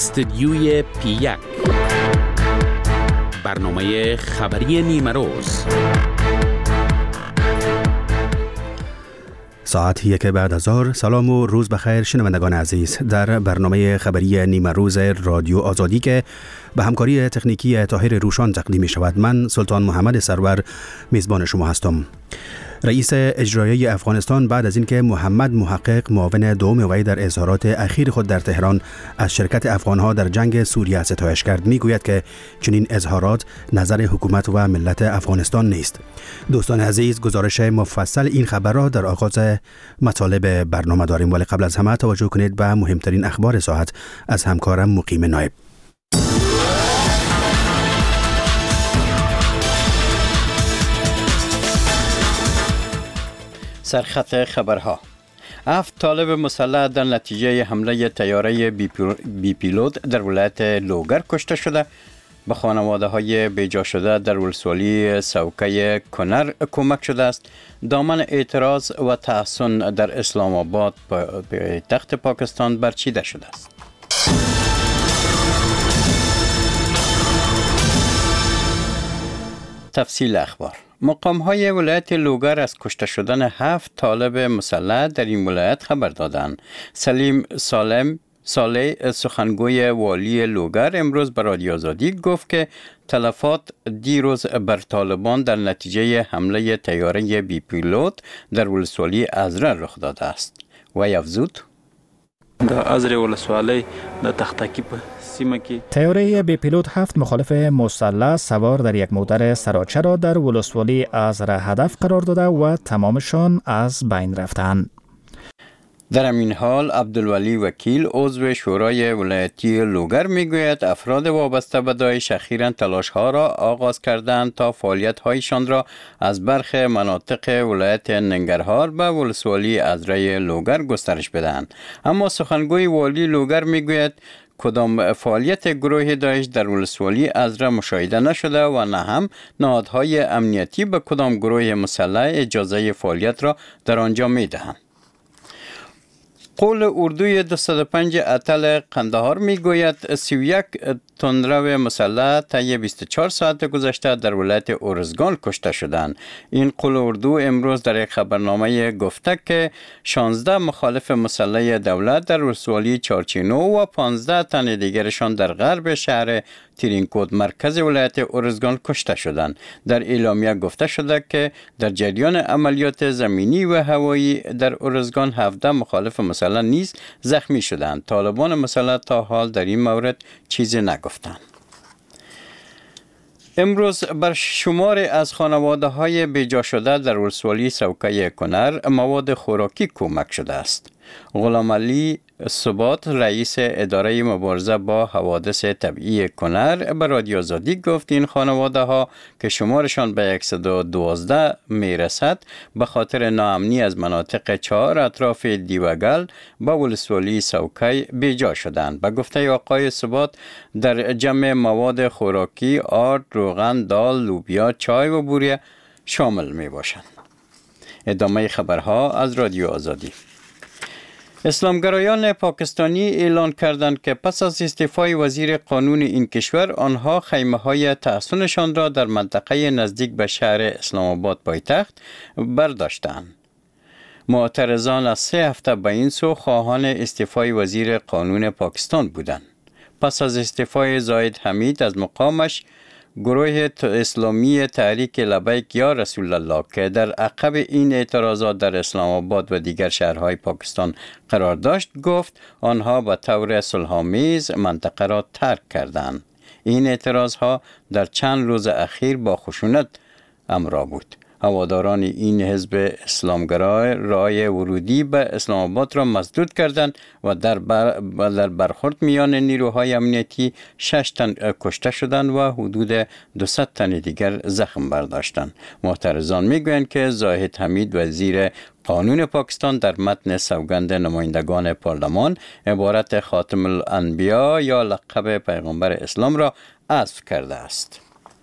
استدیوی پی1 برنامه خبری نیمه روز. ساعت 1 بعد از ظهر. سلام و روز بخیر شنوندگان عزیز. در برنامه خبری نیمه روز رادیو آزادی که به همکاری تکنیکی طاهر روشان تقدیم می شود، من سلطان محمد سرور میزبان شما هستم. رئیس اجرایی افغانستان بعد از اینکه محمد محقق معاون دوم وی در اظهارات اخیر خود در تهران از شرکت افغانها در جنگ سوریه ستایش کرد، میگوید که چنین اظهارات نظر حکومت و ملت افغانستان نیست. دوستان عزیز، گزارش مفصل این خبر را در آغاز مطالب برنامه داریم، ولی قبل از همه توجه کنید به مهمترین اخبار ساعت از همکارم مقیم نایب. سرخط خبرها: 7 طالب مسلح در نتیجه حمله طیاره بی پیلوت در ولایت لوگر کشته شده. به خانواده های بیجا شده در ولسوالی سوکه کنر کمک شده است. دامن اعتراض و تحسن در اسلام آباد به تخت پاکستان برچیده شده است. تفصیل اخبار: مقام‌های ولایت لوگر از کشته شدن 7 طالب مسلح در این ولایت خبر دادند. سلیم صالح سخنگوی والی لوگر امروز به رادیو آزادی گفت که تلفات دیروز بر طالبان در نتیجه حمله طیاره بی پیلوت در ولسوالی ازره رخ داده است. و افزود: در ازره ولسوالی در تختکی سیمه کی طیاره بی پیلوت 7 مخالف مسلح سوار در یک موتر سراچه را در ولسوالی ازره هدف قرار داده و تمامشان از بین رفتند. در همین حال عبدالولی وکیل عضو شورای ولایتی لوگر میگوید افراد وابسته به داعش اخیراً تلاش‌ها را آغاز کردند تا فعالیت‌هایشان را از برخی مناطق ولایت ننگرهار به ولسوالی ازره لوگر گسترش بدهند. اما سخنگوی والی لوگر میگوید کدام فعالیت گروه داعش در ولسوالی ازره مشاهده نشده و نه هم نهادهای امنیتی به کدام گروه مسلح اجازه فعالیت را در آنجا میدهند. قول اردوی 205 اتل قندهار میگوید 31 تندرو مسلح طی 24 ساعت گذشته در ولایت ارزگان کشته شدند. این قول اردو امروز در یک خبرنامه گفته که 16 مخالف مسلح دولت در ولسوالی چارچینو و 15 تن دیگرشان در غرب شهر تیرینکود مرکز ولایت ارزگان کشته شدند. در اعلامیه گفته شده که در جریان عملیات زمینی و هوایی در ارزگان 17 مخالف مسلح نیز زخمی شدند. طالبان مسلح تا حال در این مورد چیزی نگفتند. امروز بر شمار از خانواده های بیجا شده در ولسوالی سوکه کنر مواد خوراکی کمک شده است. غلام علی ثبات رئیس اداره مبارزه با حوادث طبیعی کنر به رادیو آزادی گفت این خانواده ها که شمارشان به 112 میرسد به خاطر ناامنی از مناطق 4 اطراف دیوگل به ولسوالی سوکه بیجا شدند. به گفته آقای ثبات در جمع مواد خوراکی آرد، روغن، دال، لوبیا، چای و بوره شامل می باشند. ادامه خبرها از رادیو آزادی. اسلامگرایان پاکستانی اعلان کردند که پس از استعفای وزیر قانون این کشور آنها خیمه‌های تحصنشان را در منطقه نزدیک به شهر اسلام آباد پایتخت برداشتند. معترضان از 3 هفته به این سو خواهان استعفای وزیر قانون پاکستان بودند. پس از استعفای زاهد حمید از مقامش، گروه اسلامی تحریک لبیک یا رسول الله که در عقب این اعتراضات در اسلام آباد و دیگر شهرهای پاکستان قرار داشت گفت آنها به طور صلح‌آمیز منطقه را ترک کردند. این اعتراضها در چند روز اخیر با خشونت همراه بود. هواداران این حزب اسلامگرا راه ورودی به اسلام آباد را مسدود کردند و در برخورد میان نیروهای امنیتی 6 تن کشته شدند و حدود 200 تن دیگر زخم برداشتند. معترضان میگویند که زاهد حمید وزیر قانون پاکستان در متن سوگند نمایندگان پارلمان عبارت خاتم الانبیا یا لقب پیغمبر اسلام را حذف کرده است.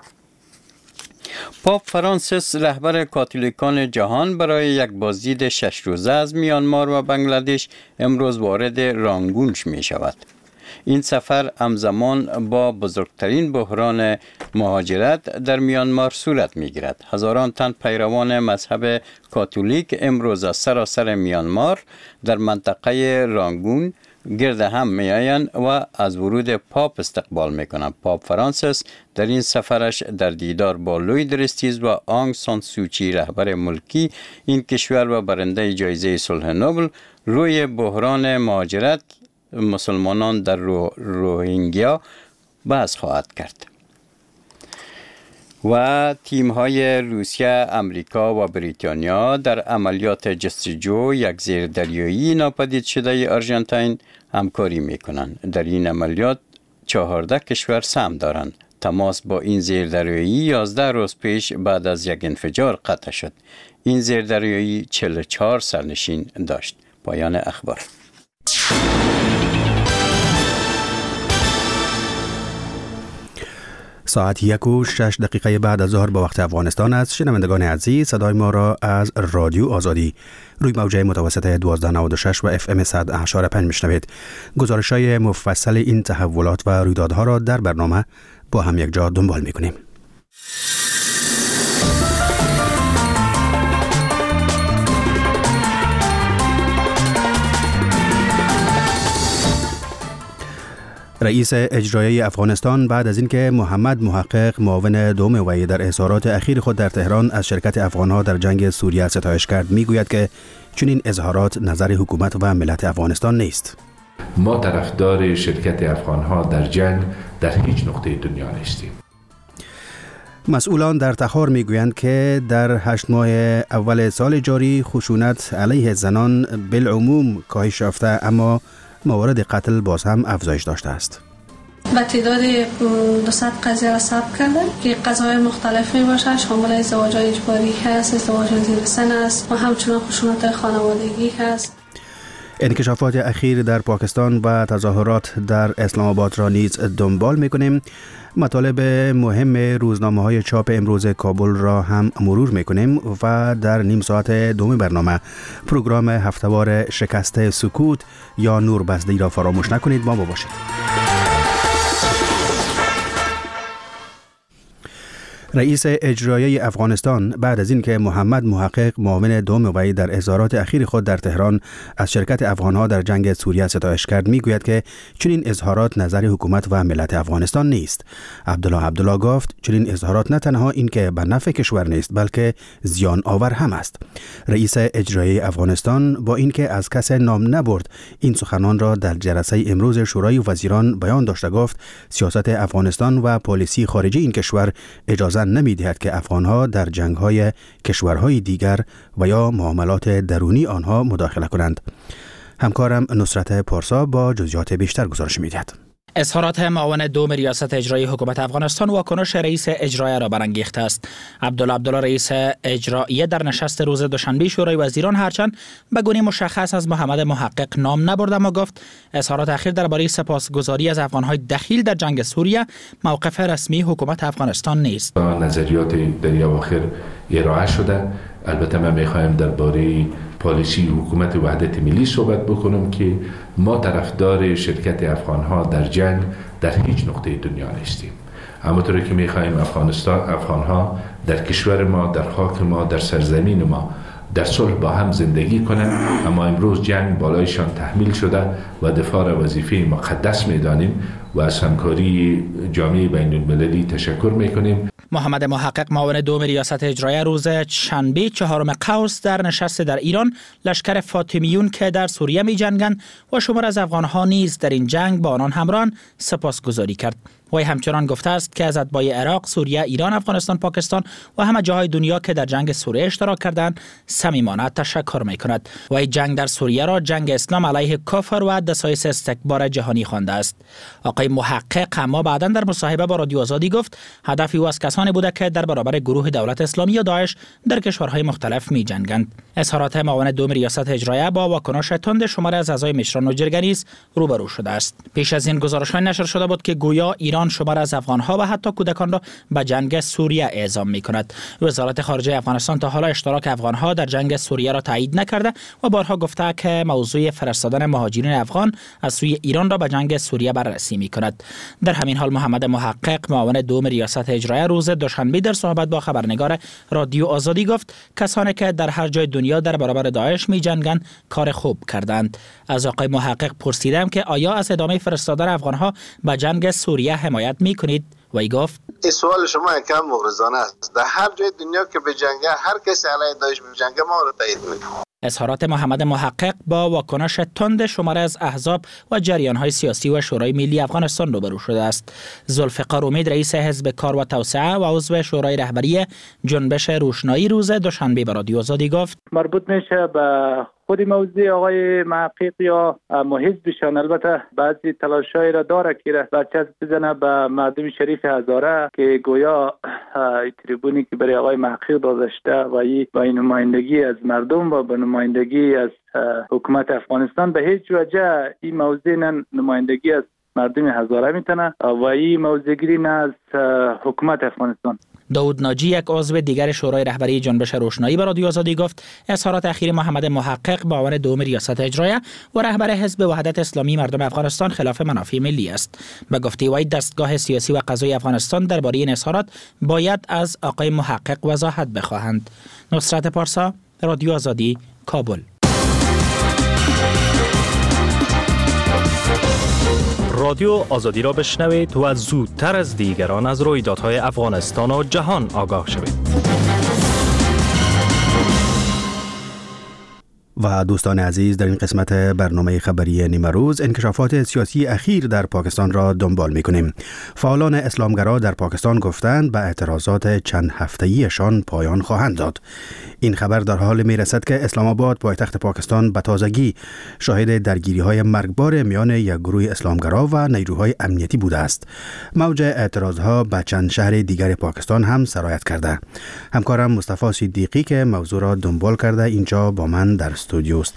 پاپ فرانسیس رهبر کاتولیکان جهان برای یک بازدید 6 روزه از میانمار و بنگلادش امروز وارد رانگون می شود. این سفر همزمان با بزرگترین بحران مهاجرت در میانمار صورت میگیرد. هزاران تن پیروان مذهب کاتولیک امروز از سراسر میانمار در منطقه رانگون گرد هم میآیند و از ورود پاپ استقبال میکنند. پاپ فرانسیس در این سفرش در دیدار با لوی درستیز و آنگ سان سوچی رهبر ملکی این کشور و برنده جایزه صلح نوبل روی بحران مهاجرت مسلمانان در روهینگیا بحث خواهد کرد. و تیم‌های روسیه، امریکا و بریتانیا در عملیات جستجو یک زیردریایی ناپدید شده آرژانتین همکاری می‌کنند. در این عملیات 14 کشور سهم دارند. تماس با این زیردریایی 11 روز پیش بعد از یک انفجار قطع شد. این زیردریایی 44 سرنشین داشت. پایان اخبار. ساعت 1:06 بعد از ظهر به وقت افغانستان است. شنوندگان عزیز، صدای ما را از رادیو آزادی روی موجه متوسط 1296 و FM 100.5 میشنوید. گزارش‌های مفصل این تحولات و رویدادها را در برنامه با هم یک جا دنبال می‌کنیم. رئیس اجرایی افغانستان بعد از اینکه محمد محقق معاون دوم وی در اظهارات اخیر خود در تهران از شرکت افغانها در جنگ سوریه ستایش کرد، میگوید که چنین اظهارات نظر حکومت و ملت افغانستان نیست. ما طرفدار شرکت افغانها در جنگ در هیچ نقطه دنیا نیستیم. مسئولان در تخار میگویند که در 8 ماه اول سال جاری خشونت علیه زنان بالعموم کاهش یافته، اما موارد قتل باز هم افزایش داشته است. به تعداد 200 قضیه را ثبت کردن که قضاهای مختلف می باشد، شامل ازدواج اجباری هست، ازدواج زیر سن است و همچنان خشونت خانوادگی هست. انکشافات اخیر در پاکستان و تظاهرات در اسلام آباد را نیز دنبال می‌کنیم. مطالب مهم روزنامه‌های چاپ امروز کابل را هم مرور می‌کنیم و در نیم ساعت دوم برنامه پروگرام هفته‌وار شکست سکوت یا نوربزدی را فراموش نکنید. با ما باشید. رئیس اجرایی افغانستان بعد از اینکه محمد محقق معاون دوم وی در اظهارات اخیر خود در تهران از شرکت افغانها در جنگ سوریه ستایش کرد، میگوید که چنین اظهارات نظر حکومت و ملت افغانستان نیست. عبدالله گفت چنین اظهارات نه تنها این که به نفع کشور نیست بلکه زیان آور هم است. رئیس اجرایی افغانستان با اینکه از کس نام نبرد این سخنان را در جلسه امروز شورای وزیران بیان داشته، گفت سیاست افغانستان و پالیسی خارجی این کشور اجازه نمی‌دهد که افغان‌ها در جنگ‌های کشورهای دیگر و یا معاملات درونی آنها مداخله کنند. همکارم نصرت پارسا با جزئیات بیشتر گزارش می‌دهد. اظهارات معاون دوم ریاست اجرایی حکومت افغانستان واکنش رئیس اجرایی را برانگیخته است. عبدالله رئیس اجرایی در نشست روز دوشنبه شورای وزیران هرچند به گونه مشخص از محمد محقق نام نبرد، اما گفت اظهارات اخیر درباره سپاسگزاری از افغان‌های دخیل در جنگ سوریه موقف رسمی حکومت افغانستان نیست. نظریات در اواخر ارائه شده. البته من می‌خوایم درباره پالیسی حکومت وحدت ملی صحبت بکنم که ما طرفدار شرکت افغانها در جنگ در هیچ نقطه دنیا نیستیم. همونطوری که می‌خوایم افغانها در کشور ما، در خاک ما، در سرزمین ما در صلح با هم زندگی کنند، اما امروز جنگ بالایشان تحمیل شده و دفاع وظیفه مقدس می‌دانیم و از همکاری جامعه بین‌المللی تشکر می‌کنیم. محمد محقق معاون دوم ریاست اجرایی روز شنبه 4 قوس در نشست در ایران لشکر فاطمیون که در سوریه می جنگند و شمار از افغانها نیز در این جنگ با آنان همراهن سپاسگزاری کرد. وی همچنان گفته است که از اتباع عراق، سوریه، ایران، افغانستان، پاکستان و همه جاهای دنیا که در جنگ سوریه اشتراک کردند صمیمانه تشکر می‌کند. وی جنگ در سوریه را جنگ اسلام علیه کفر و دسایس استکبار جهانی خوانده است. آقای محقق اما بعداً در مصاحبه با رادیو آزادی گفت هدف او از کسانی بوده که در برابر گروه دولت اسلامی یا داعش در کشورهای مختلف می‌جنگند. اظهارات معاون دوم ریاست اجرایی با واکنش تند شماری از اعضای مشران و جرگه نیز روبرو شده است. پیش از این گزارش‌های نشر شده بود که گویا ایران ایران شمار از افغانها و حتی کودکان را به جنگ سوریه اعزام می‌کند. وزارت خارجه افغانستان تا حالا اشتراک افغانها در جنگ سوریه را تایید نکرده و بارها گفته که موضوع فرستادن مهاجرین افغان از سوی ایران را به جنگ سوریه بررسی می‌کند. در همین حال محمد محقق معاون دوم ریاست اجرایی روز دوشنبه در صحبت با خبرنگار رادیو آزادی گفت کسانی که در هر جای دنیا در برابر داعش می‌جنگند کار خوب کردند. از آقای محقق پرسیدم که آیا از ادامه فرستادن افغانها به جنگ سوریه حمایت می‌کنید؟ وی گفت این سوال شما یکم مغرضانه است. در هر جای دنیا که بجنگه، هر کسی علیه داعش بجنگه، ما را تایید می‌کنیم. اظهارات محمد محقق با واکنش تند شماره از احزاب و جریان‌های سیاسی و شورای ملی افغانستان روبرو شده است. ذوالفقار امید رئیس حزب کار و توسعه و عضو شورای رهبری جنبش روشنایی روز دوشنبه به رادیو آزادی گفت مربوط میشه به خود موضوع آقای محقق یا حزبشان. البته بعضی تلاشایی را داره که بچسب بزنه به مردم شریف هزاره که گویا تریبونی که برای آقای محقق داده شده و این نمایندگی از مردم و به نمایندگی از حکومت افغانستان به هیچ وجه این موضوع نمایندگی از مردم هزاره میتونه و این موضوعگیری نه از حکومت افغانستان. داود ناجی یک عضو دیگر شورای رهبری جنبش روشنایی به رادیو آزادی گفت اظهارات اخیر محمد محقق معاون دوم ریاست اجرایی و رهبر حزب وحدت اسلامی مردم افغانستان خلاف منافع ملی است. به گفته وی دستگاه سیاسی و قضایی افغانستان درباره این اظهارات باید از آقای محقق وضاحت بخواهند. نصرت پارسا، رادیو آزادی، کابل. رادیو آزادی را بشنوید و زودتر از دیگران از رویدادهای افغانستان و جهان آگاه شوید. و دوستان عزیز، در این قسمت برنامه خبری نیمه روز انکشافات سیاسی اخیر در پاکستان را دنبال می‌کنیم. فعالان اسلامگرا در پاکستان گفتند به اعتراضات چند هفته‌ایشان پایان خواهند داد. این خبر در حال میرسد که اسلام آباد پایتخت پاکستان به تازگی شاهد درگیری‌های مرگبار میان یک گروه اسلامگرا و نیروهای امنیتی بوده است. موج اعتراضها به چند شهر دیگر پاکستان هم سرایت کرده. همکارم مصطفی صدیقی که موضوع را دنبال کرده اینجا با من در استودیوست.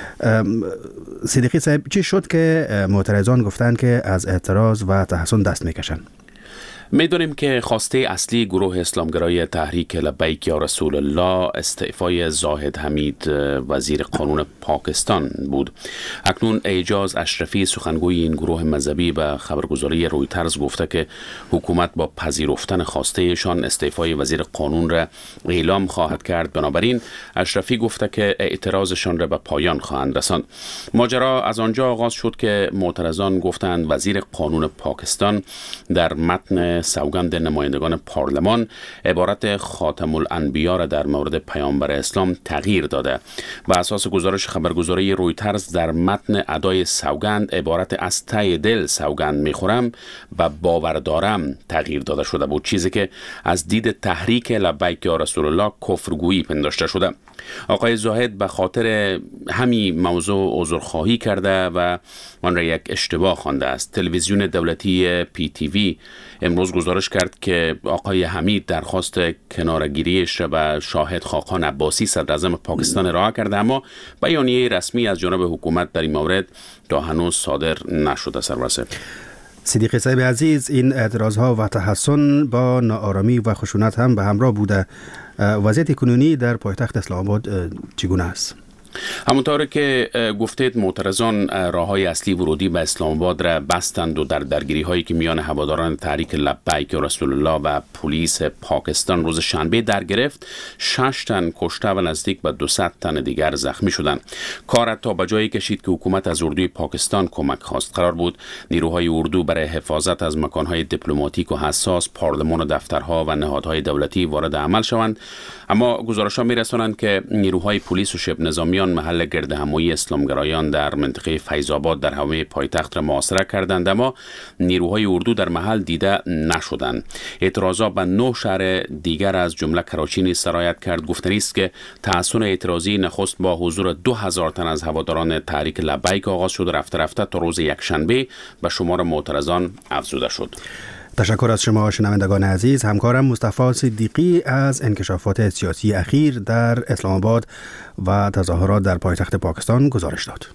صدیقی صاحب، چی شد که معترضان گفتند که از اعتراض و تحصن دست میکشن؟ میدونیم که خواسته اصلی گروه اسلامگرای تحریک لبیک یا رسول الله استعفای زاهد حمید وزیر قانون پاکستان بود. اکنون اعجاز اشرفی سخنگوی این گروه مذهبی به خبرگزاری رویترز گفته که حکومت با پذیرفتن خواستهشان استعفای وزیر قانون را اعلام خواهد کرد. بنابراین اشرفی گفته که اعتراضشان را به پایان خواهند رساند. ماجرا از آنجا آغاز شد که معترضان گفتند وزیر قانون پاکستان در متن سوگند نمایندگان پارلمان عبارت خاتم الانبیا را در مورد پیامبر اسلام تغییر داده و اساس گزارش خبرگزاری رویترز در متن ادای سوگند عبارت از ته دل سوگند میخورم و باور دارم تغییر داده شده بود، چیزی که از دید تحریک لبیک یا رسول الله کفرگویی پنداشته شده. آقای زاهد به خاطر همین موضوع عذرخواهی کرده و آن را یک اشتباه خوانده است. تلویزیون دولتی PTV امروز گزارش کرد که آقای حمید درخواست کنارگیریش را به شاهد خاقان عباسی صدر اعظم پاکستان ارائه کرده، اما بیانیه رسمی از جانب حکومت در این مورد تا هنوز صادر نشده. سرورسه صدیقی صاحب عزیز، این اعتراضها و تحصن با ناآرامی و خشونت هم به همراه بوده. وضعیت کنونی در پایتخت اسلام آباد چگونه است؟ همونطور که گفتید معترضان راههای اصلی ورودی به اسلام آباد را بستند و در درگیری هایی که میان هواداران تحریک لبیک یا رسول الله و پلیس پاکستان روز شنبه در گرفت. 6 تن کشته و نزدیک به 200 تن دیگر زخمی شدند. کار تا به جایی کشید که حکومت از اردوی پاکستان کمک خواست. قرار بود نیروهای اردو برای حفاظت از مکانهای دیپلماتیک و حساس، پارلمان و دفترها و نهادهای دولتی وارد عمل شوند، اما گزارش‌ها می‌رسانند که نیروهای پلیس و شبه نظامیان محل گردهمایی اسلامگرایان در منطقه فیض آباد در حومه پایتخت را محاصره کردند، اما نیروهای اردو در محل دیده نشدند. اعتراضات به 9 شهر دیگر از جمله کراچی نیز سرایت کرد. گفتنی است که تحصن اعتراضی نخست با حضور 2000 تن از هواداران تحریک لبیک آغاز شد و رفته رفته تا روز یکشنبه به شمار معترضان افزوده شد. تشکر از شما شنوندگان عزیز. همکارم مصطفی صدیقی از انکشافات سیاسی اخیر در اسلام آباد و تظاهرات در پایتخت پاکستان گزارش داد.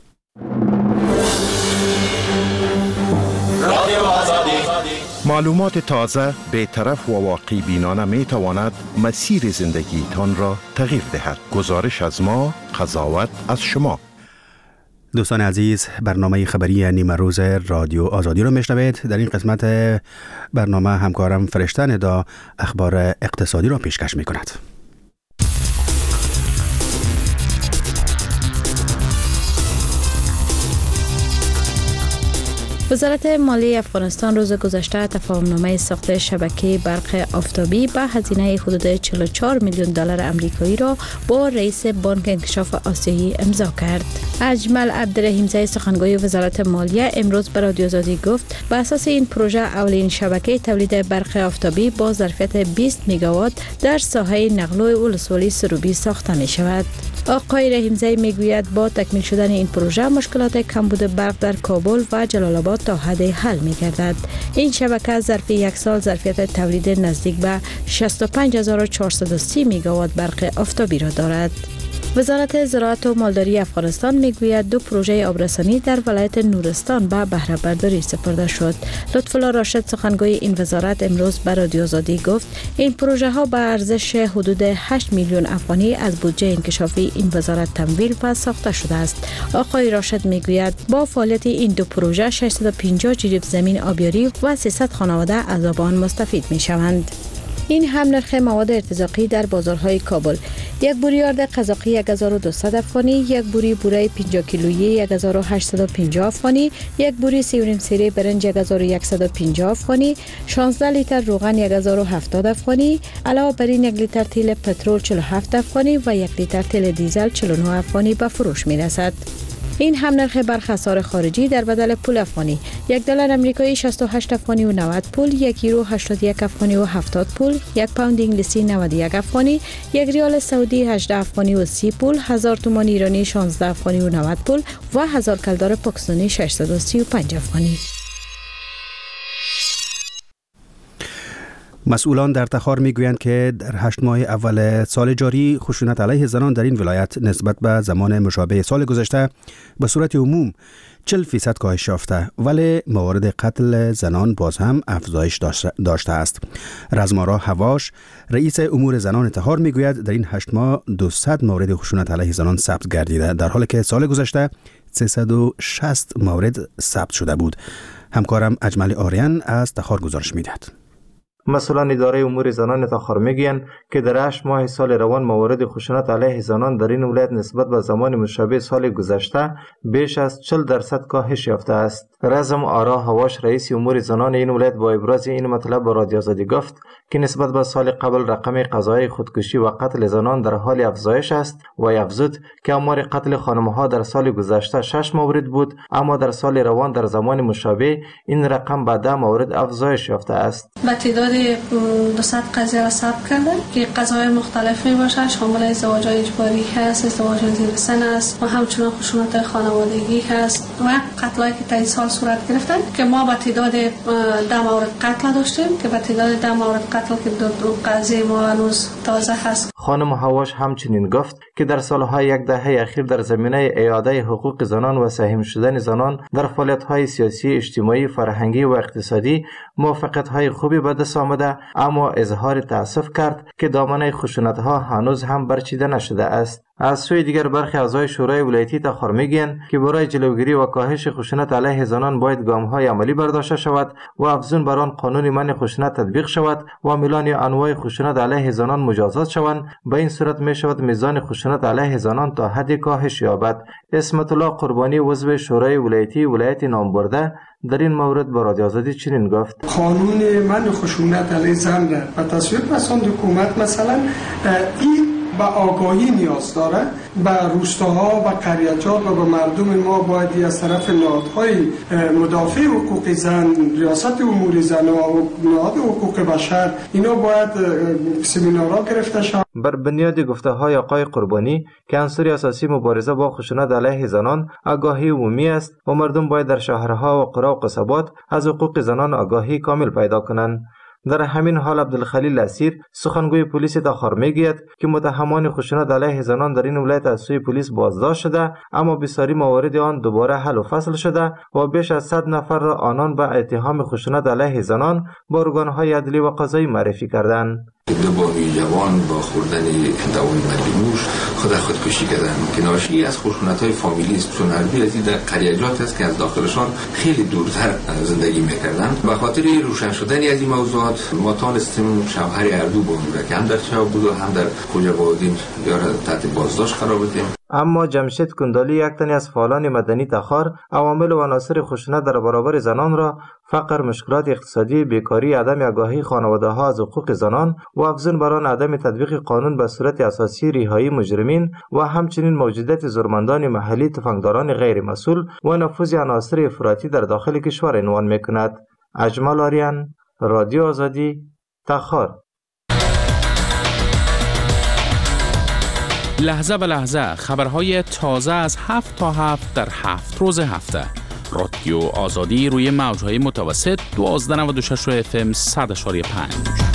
معلومات تازه، بی‌طرف و واقعی بینانه می تواند مسیر زندگی تان را تغییر دهد. گزارش از ما، قضاوت از شما. دوستان عزیز، برنامه خبری نیمه روز رادیو آزادی رو میشنوید. در این قسمت برنامه همکارم فرشته ندا اخبار اقتصادی را پیشکش میکند. وزارت مالی افغانستان روز گذشته تفاهمنامه ساخت شبکه برق آفتابی به هزینه حدود 44 میلیون دلار آمریکایی را با رئیس بانک انکشاف آسیایی امضا کرد. اجمل عبدالرحیمزاده سخنگوی وزارت مالیه امروز به رادیو آزادی گفت به اساس این پروژه اولین شبکه تولید برق آفتابی با ظرفیت 20 میگاوات در ساحه نقلو ولسوالی سروبی ساخته می شود. آقای رحیمزاده میگوید با تکمیل شدن این پروژه مشکلات کمبود برق در کابل و جلال آباد تا حد حل می گردد. این شبکه ظرف یک سال ظرفیت تولید نزدیک به 65430 میگاوات برق آفتابی را دارد. وزارت زراعت و مالداری افغانستان میگوید 2 پروژه آبرسانی در ولایت نورستان به بهره برداری سپرده شد. لطفالله راشد سخنگوی این وزارت امروز به رادیو آزادی گفت این پروژه ها به ارزش حدود 8 میلیون افغانی از بودجه انکشافی این وزارت تمویل و ساخته شده است. آقای راشد میگوید با فعالیت این 2 پروژه 650 جریب زمین آبیاری و 300 خانواده از آن مستفید می شوند. این هم نرخ مواد ارتزاقی در بازارهای کابل. یک بوری آرد قزاقی 1200 افغانی، یک بوری بوره 50 کیلویی 1850 افغانی، یک بوری 3.5 سیره برنج 1150 افغانی، 16 لیتر روغن 1070 افغانی، علاوه بر این 1 لیتر تیل پترول 47 افغانی و 1 لیتر تیل دیزل 49 افغانی به فروش می رسد. این هم نرخ برخی اسعار خارجی در بدل پول افغانی. 1 دلار آمریکایی 68 افغانی و 90 پول، 1 یورو 81 افغانی و 70 پول، 1 پوند انگلیسی 91 افغانی، 1 ریال سعودی 18 افغانی و 30 پول، 1000 تومان ایرانی 16 افغانی و 90 پول و 1000 کلدار پاکستانی 635 افغانی. مسئولان در تخار میگویند که در 8 ماه اول سال جاری خشونت علیه زنان در این ولایت نسبت به زمان مشابه سال گذشته به صورت عموم 40% کاهش یافته، ولی موارد قتل زنان باز هم افزایش داشته است. رزمارا هواش رئیس امور زنان تخار میگوید در این 8 ماه 200 مورد خشونت علیه زنان ثبت گردیده، در حالی که سال گذشته 360 مورد ثبت شده بود. همکارم اجمل آریان از تخار گزارش میدهد. مسئولان اداره امور زنان تخار میگویند که در 8 ماه سال روان موارد خشونت علیه زنان در این ولایت نسبت به زمان مشابه سال گذشته بیش از 40% کاهش یافته است. رزم آرا هواش رئیس امور زنان این ولایت با ابراز این مطلب به رادیو آزادی گفت که نسبت به سال قبل رقم قضای خودکشی و قتل زنان در حال افزایش است و افزود که آمار قتل خانم‌ها در سال گذشته 6 مورد بود، اما در سال روان در زمان مشابه این رقم به 10 مورد افزایش یافته است. با تعداد 200 قضیه را ثبت کردن که قضاهای مختلف می باشه، شامل ازدواج اجباری هست، ازدواج زیر سن است و همچنان خشونت خانوادگی هست و قتلایی که تا این سال صورت گرفتن که ما با تعداد 10 مورد قتل داشتیم که با تعداد 10 مورد قتل که دو قضیه ما هنوز تازه هست. خانم هواش همچنین گفت که در سالهای 10 دهه اخیر در زمینه اعاده حقوق زنان و سهم شدن زنان در فعالیت‌های سیاسی، اجتماعی، فرهنگی و اقتصادی موفقیت‌های خوبی به دست آمده، اما اظهار تأسف کرد که دامنه خشونت‌ها هنوز هم برچیده نشده است. از سوی دیگر برخی اعضای شورای ولایتی تخار میگویند که برای جلوگیری و کاهش خشونت علیه زنان باید گام‌های عملی برداشته شود و افزون بر آن قانون منع خشونت تطبیق شود و میلان یا انواع خشونت علیه زنان مجازات شوند. به این صورت می شود میزان خشونت علیه زنان تا حد کاهش یابد. اسمت الله قربانی عضو شورای ولایتی ولایت نامبرده در این مورد با رادیو آزادی چنین گفت: قانون منع خشونت علیه زن و تصویب رساند حکومت مثلا این به آگاهی نیاز داره. به روستاها و قریچات و به مردم ما باید از طرف نهادهای مدافع حقوق زن، ریاست امور زن و نهاد حقوق بشر اینا باید سمینارها گرفته شود. بر بنیاد گفته‌های آقای قربانی که عنصر اساسی مبارزه با خشونت علیه زنان آگاهی عمومی است و مردم باید در شهرها و قرا و قصبات از حقوق زنان آگاهی کامل پیدا کنند. در همین حال عبدالخلیل اسیر سخنگوی پلیس تخار میگوید که متهمان خشونت علیه زنان در این ولایت از سوی پلیس بازداشت شده، اما بسیاری موارد آن دوباره حل و فصل شده و بیش از 100 نفر را آنان به اتهام خشونت علیه زنان با ارگان‌های عدلی و قضایی معرفی کردند. دو بانوی جوان با خوردن دوای مدموش خودکشی کردند که ناشی از خشونت‌های فامیلی است، چون هر دو از این در قریجات است که از داخلشان خیلی دورتر زندگی می‌کردند. به خاطر روشن شدن از این موضوعات ما تانستیم شوهر اردو بانو که هم در چاو بود و هم در کجا بودیم یا را تحت بازداشت قرار بدیم. اما جمشید کندالی، یک تن از فعالان مدنی تخار، عوامل و عناصر خشونت در برابر زنان را فقر، مشکلات اقتصادی، بیکاری، عدم آگاهی خانواده‌ها از حقوق زنان و افزون بر آن عدم تطبیق قانون به صورت اساسی، رهایی مجرمین و همچنین موجودیت زورمندان محلی، تفنگداران غیر مسئول و نفوذ عناصر افراطی در داخل کشور عنوان می‌کند. اجمل آریان، رادیو آزادی، تخار. لحظه به لحظه خبرهای تازه از 7 تا 7 در 7 روز هفته. رادیو آزادی روی موجهای متوسط 1296 FM 100.5.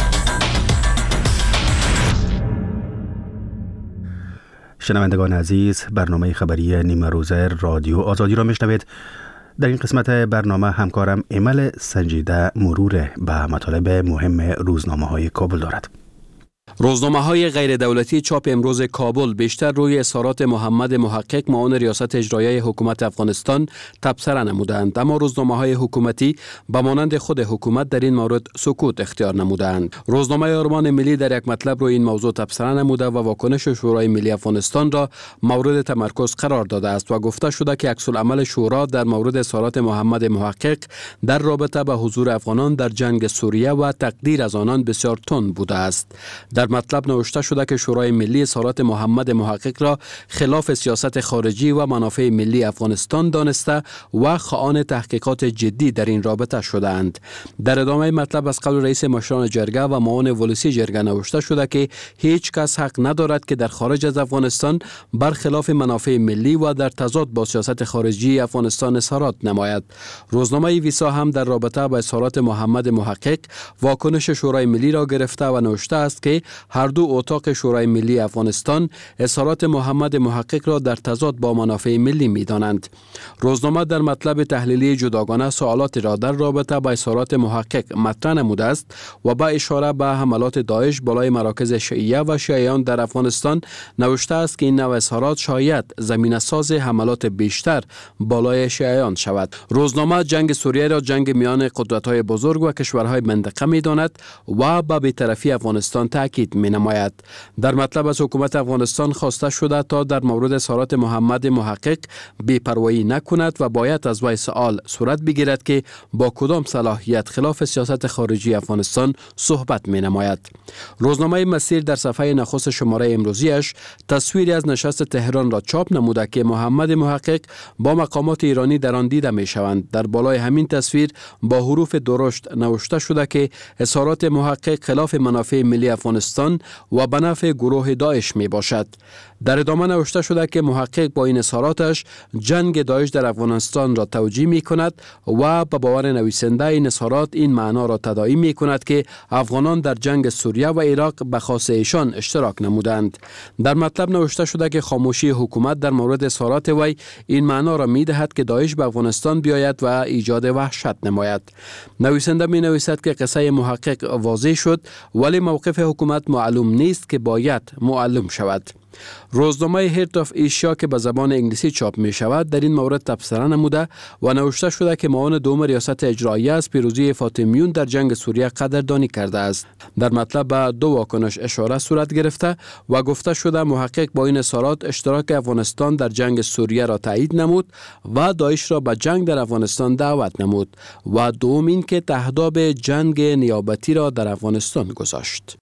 شنوندگان عزیز، برنامه خبری نیمه روزه رادیو آزادی را میشنوید. در این قسمت برنامه همکارم ایمل سنجیده مرور به مطالب مهم روزنامه‌های کابل دارد. روزنامه‌های غیر دولتی چاپ امروز کابل بیشتر روی اظهارات محمد محقق معاون ریاست اجرایی حکومت افغانستان تبصره نمودند، اما روزنامه‌های حکومتی به مانند خود حکومت در این مورد سکوت اختیار نمودند. روزنامه آرمان ملی در یک مطلب روی این موضوع تبصره نموده و واکنش شورای ملی افغانستان را مورد تمرکز قرار داده است و گفته شده که عکس العمل شورا در مورد اظهارات محمد محقق در رابطه به حضور افغانان در جنگ سوریه و تقدیر از آنان بسیار تند بوده است. در مطلب نوشته شده که شورای ملی اظهارات محمد محقق را خلاف سیاست خارجی و منافع ملی افغانستان دانسته و خواهان تحقیقات جدی در این رابطه شدند. در ادامه مطلب از قول رئیس مشران جرگه و معاون ولسی جرگه نوشته شده که هیچ کس حق ندارد که در خارج از افغانستان برخلاف منافع ملی و در تضاد با سیاست خارجی افغانستان اظهارات نماید. روزنامه ویسا هم در رابطه با اظهارات محمد محقق واکنش شورای ملی را گرفته و نوشته است که هر دو اتاق شورای ملی افغانستان اظهارات محمد محقق را در تضاد با منافع ملی می دانند. روزنامه در مطلب تحلیلی جداگانه سوالاتی را در رابطه با اظهارات محقق مطرح نموده است و با اشاره به حملات داعش بالای مراکز شیعه و شیعیان در افغانستان نوشته است که این نوع اظهارات شاید زمینه ساز حملات بیشتر بالای شیعیان شود. روزنامه جنگ سوریه را جنگ میان قدرت‌های بزرگ و کشورهای منطقه می داند و به بی‌طرفی افغانستان تاکید می نماید. در مطلب از حکومت افغانستان خواسته شده تا در مورد اظهارات محمد محقق بی‌پروایی نکند و باید از وی سوال صورت بگیرد که با کدام صلاحیت خلاف سیاست خارجی افغانستان صحبت می نماید. روزنامه مسیر در صفحه نخست شماره امروزیش تصویری از نشست تهران را چاپ نموده که محمد محقق با مقامات ایرانی در آن دیده می شوند. در بالای همین تصویر با حروف درشت نوشته شده که اظهارات محقق خلاف منافع ملی افغانستان و به نفع گروه داعش می باشد. در ادامه نوشته شده که محقق با این اظهاراتش جنگ داعش در افغانستان را توجیه می کند و به باور نویسنده این اظهارات این معنا را تداعی می کند که افغانان در جنگ سوریه و عراق به خواست ایشان اشتراک نمودند. در مطلب نوشته شده که خاموشی حکومت در مورد اظهارات وی این معنا را می دهد که داعش به افغانستان بیاید و ایجاد وحشت نماید. نویسنده می نویسد که قصه محقق واضح شد ولی موقف حکومت معلوم نیست که باید معلوم شود. روزنامه هرت آف ایشیا که به زبان انگلیسی چاپ می شود در این مورد تبصره نموده و نوشته شده که معاون دوم ریاست اجرایی از پیروزی فاطمیون در جنگ سوریه قدردانی کرده است. در مطلب به دو واکنش اشاره صورت گرفته و گفته شده محقق با این اظهارات اشتراک افغانستان در جنگ سوریه را تایید نمود و داعش را به جنگ در افغانستان دعوت نمود و دوم این که تهداب جنگ نیابتی را در افغانستان گذاشت.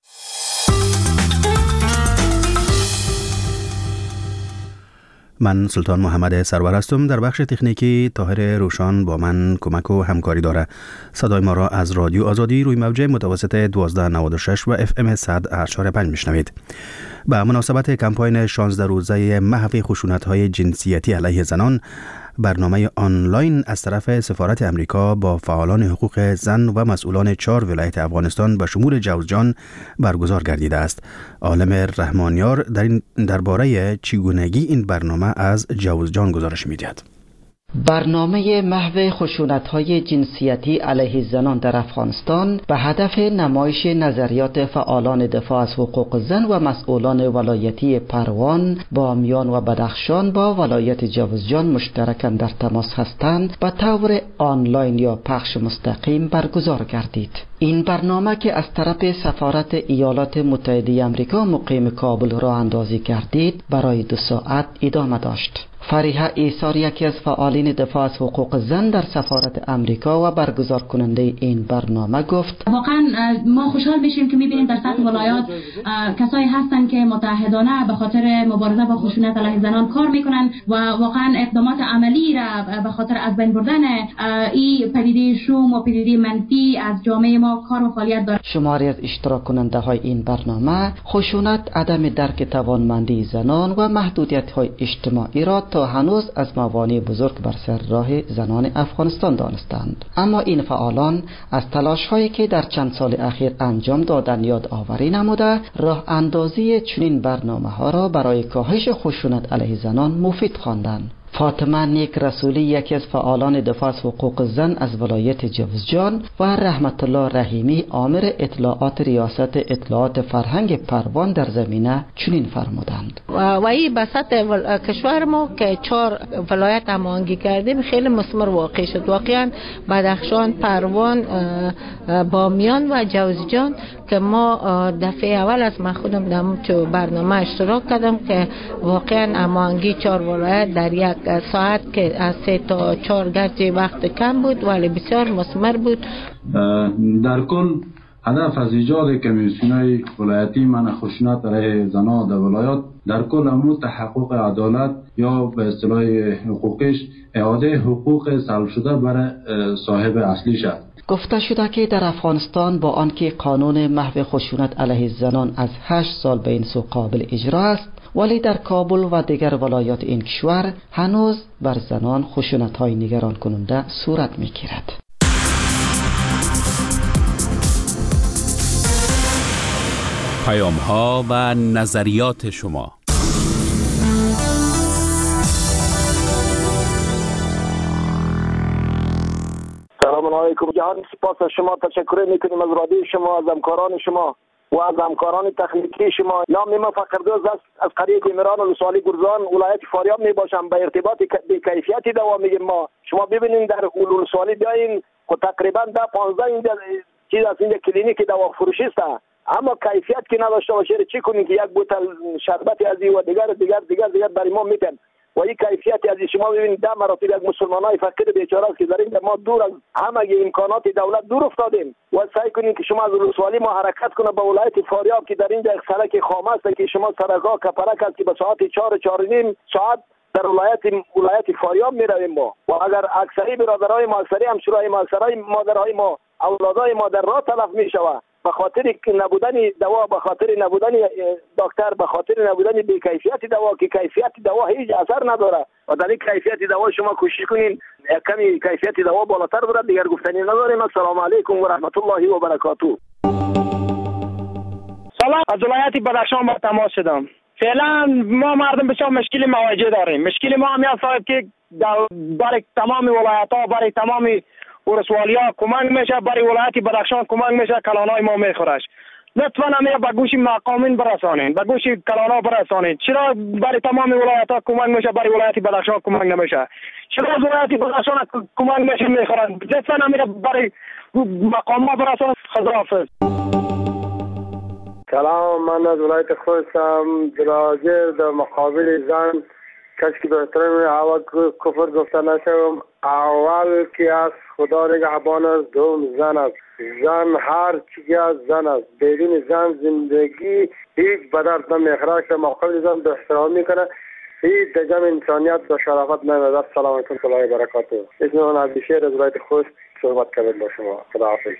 من سلطان محمد سرور هستم. در بخش تکنیکی طاهر روشان با من کمک و همکاری داره. صدای ما را از رادیو آزادی روی موج متوسط 1296 و FM 100.5 میشنوید. به مناسبت کمپاین 16 روزه محو خشونت‌های جنسیتی علیه زنان، برنامه آنلاین از طرف سفارت امریکا با فعالان حقوق زن و مسئولان 4 ولایت افغانستان به شمول جوزجان برگزار گردیده است. عالم رحمانیار درباره چگونگی این برنامه از جوزجان گزارش می‌دهد. برنامه محو خشونت‌های جنسیتی علیه زنان در افغانستان به هدف نمایش نظریات فعالان دفاع از حقوق زن و مسئولان ولایتی پروان، بامیان و بدخشان با ولایت جوزجان مشترکاً در تماس هستند به طور آنلاین یا پخش مستقیم برگزار گردید. این برنامه که از طرف سفارت ایالات متحده آمریکا مقیم کابل راه اندازی گردید برای 2 ساعت ادامه داشت. فریحه ایثار یکی از فعالین دفاع از حقوق زن در سفارت امریکا و برگزار کننده این برنامه گفت: واقعا ما خوشحال میشیم که میبینیم در سطح ولایات کسایی هستن که متحدانه به خاطر مبارزه با خشونت علیه زنان کار میکنن و واقعا اقدامات عملی را به خاطر از بین بردن این پدیده شوم و پدیده منفی از جامعه ما کار و فعالیت داره. شماری از اشتراک کننده های این برنامه خشونت، عدم درک توانمندی زنان و محدودیت های اجتماعی را تا هنوز از موانع بزرگ بر سر راه زنان افغانستان دانستند. اما این فعالان از تلاش هایی که در چند سال اخیر انجام دادن یاد آوری نموده، راه اندازی چنین برنامه ها را برای کاهش خشونت علیه زنان مفید خواندند. فاطمه نیک رسولی یکی از فعالان دفاع از حقوق زن از ولایت جوزجان و رحمت الله رحیمی آمر اطلاعات ریاست اطلاعات فرهنگ پروان در زمینه چنین فرمودند: و این به سطح کشور ما که 4 ولایت هماهنگی کردیم خیلی مثمر واقع شد. واقعا بدخشان، پروان، بامیان و جوزجان که ما دفعه اول از من خودم در برنامه اشتراک کردم که واقعا هماهنگی 4 ولایت در یک ساعت که از 3 تا 4 گرچه وقت کم بود ولی بسیار مثمر بود. در کل هدف از ایجاد کمیسیون‌های ولایتی منع خشونت علیه زنان در ولایات در کل امور تحقق عدالت یا به اصطلاح حقوقش اعاده حقوق سلب شده برای صاحب اصلیش است. گفته شده که در افغانستان با آنکه قانون محو خشونت علیه زنان از 8 سال به این سو قابل اجرا است، ولی در کابل و دیگر ولایات این کشور هنوز بر زنان خشونت‌های نگران کننده صورت می‌گیرد. پیام‌ها و نظریات شما. سلام علیکم. جهان سپاس از شما تشکر می‌کنیم از رادیو شما، از همکاران شما و از همکاران تکنیکی شما. نام من فقردوز است، از قریه میران ولسوالی گرزان ولایت فاریاب میباشم. به ارتباط به کیفیتی دوا میگیم ما. شما ببینید در ولسوالی بیاین خب تقریبا 10-15 اینجا چیز از اینجا کلینیک دوا فروشی است، اما کیفیت که نداشته باشه چی کنیم که یک بوتل شربت از این و دیگر برای ما میتن و این کیفیتی از شما ببینید 10 مراتب یک مسلمانای فقیر بیچاره است که در اینجا ما دور از همه امکانات دولت دور افتادیم و سعی کنیم که شما از ولسوالی ما حرکت کنه به ولایت فاریاب که در اینجا یک سرک خام است که شما سرک‌ها کپرک است که به ساعت 4-4.5 ساعت در ولایت فاریاب میرویم ما و اگر اکثری برادرای ما، اکثری همسرای ما، اکثری مادرای ما، اولادای ما در راه تلف میشوه به خاطر نبودن دوا، به خاطر نبودن دکتر، به خاطر نبودن بی‌کیفیت دوا که کیفیت دوا هیچ اثر نداره و در این کیفیت دوا شما کوشش کنین کمی کیفیت دوا بالاتر بره. دیگر گفتنی نداریم. السلام علیکم و رحمت الله و برکاته. سلام، از ولایت بدخشان با تماس شدم. فعلا ما مردم بسیار مشکلی مواجه داریم. مشکلی ما هم است که برای تمام ولایت‌ها، برای تمام ولسوالی‌ها کمک میشه، برای ولایت بدخشان کمک میشه، کلانای ما میخورش. لطفاً همه به گوش مقامین برسانین، به گوش کلانا برسانین. چرا برای تمام ولایت‌ها کمک میشه، برای ولایت بدخشان کمک نمیشه؟ چرا ولایت بدخشان کمک میشه میخورن؟ لطفاً همه برای مقام‌ها برسانین. خداحافظ. سلام، من از ولایت خوستم. دراجر در مقابل زن کسی که بهترین اول کفر گفته نشوم. اول که از خدا نگهبان است، دوم زن است. زن هر چیزی از زن است. بدون زن زندگی هیچ به درد نمیخوره که مقابل زن به احترام میکنه، هیچ در جمع انسانیت و شرافت نمیده. سلام علیکم و الله و برکاته. اسم من عبدالشیر از ولایت خوست صحبت کردم با شما. خداحافظ.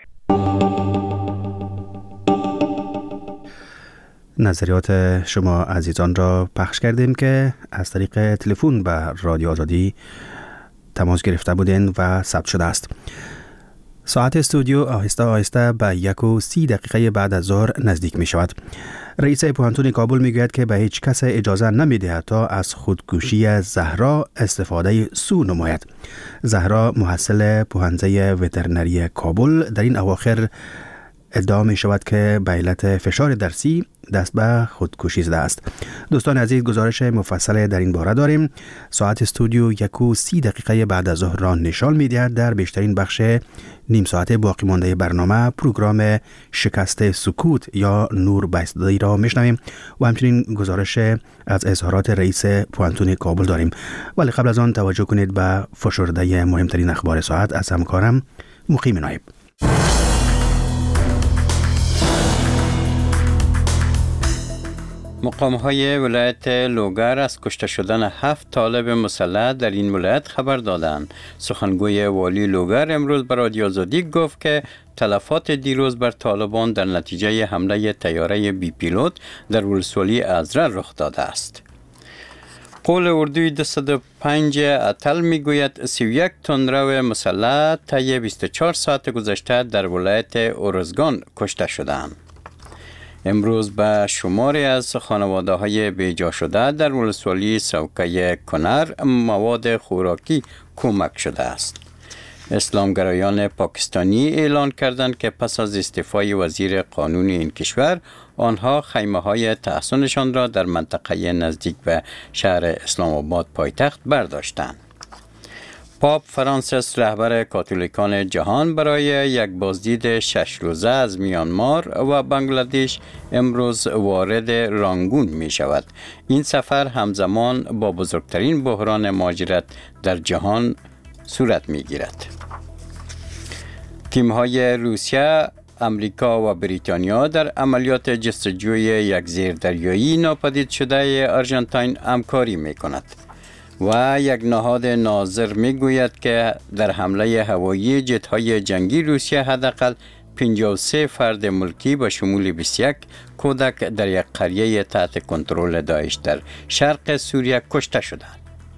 نظریات شما عزیزان را پخش کردیم که از طریق تلفن به رادیو آزادی تماس گرفته بودند و ثبت شده است. ساعت استودیو آهسته آهسته به 1:30 بعد از ظهر نزدیک می شود. رئیس پوهنتون کابل می گوید که به هیچ کس اجازه نمی دهد تا از خودکشی زهرا استفاده سو نماید. زهرا محصل پوهنځی وترنری کابل در این اواخر ادعا می شود که به علت فشار درسی دست به خودکشی زده است. دوستان عزیز، گزارش مفصل در این باره داریم. ساعت استودیو 1:30 بعد از ظهر را نشان می دهد. در بیشترین بخش نیم ساعت باقی مانده برنامه پروگرام شکست سکوت یا نور بایستادی را میشنویم و همچنین گزارش از اظهارات رئیس پوهنتون کابل داریم. ولی قبل از آن توجه کنید به فشرده مهمترین اخبار ساعت از همکارم مقیم نایب. مقام‌های ولایت لوگر از کشته شدن 7 طالب مسلح در این ولایت خبر دادند. سخنگوی والی لوگر امروز به رادیو آزادی گفت که تلفات دیروز بر طالبان در نتیجه حمله طیاره بی پیلوت در ولسوالی ازرا رخ داده است. قول اردوی 205 اتل میگوید 31 تندرو مسلح طی 24 ساعت گذشته در ولایت ارزگان کشته شدند. امروز به شماری از خانواده های بیجا شده در ولسوالی سوکه کنر مواد خوراکی کمک شده است. اسلامگرایان پاکستانی اعلان کردند که پس از استعفای وزیر قانون این کشور آنها خیمه های تحصنشان را در منطقه نزدیک به شهر اسلام آباد پایتخت برداشتند. پاپ فرانسیس رهبر کاتولیکان جهان برای یک بازدید 6 روزه از میانمار و بنگلادش امروز وارد رانگون می شود. این سفر همزمان با بزرگترین بحران مهاجرت در جهان صورت می گیرد. تیم‌های روسیه، امریکا و بریتانیا در عملیات جستجوی یک زیردریایی ناپدید شده آرژانتین همکاری می کند. و یک نهاد ناظر می گوید که در حمله هوایی جت‌های جنگی روسیه حداقل 53 فرد ملکی به شمول 21 کودک در یک قریه تحت کنترل داعش در شرق سوریه کشته شدند.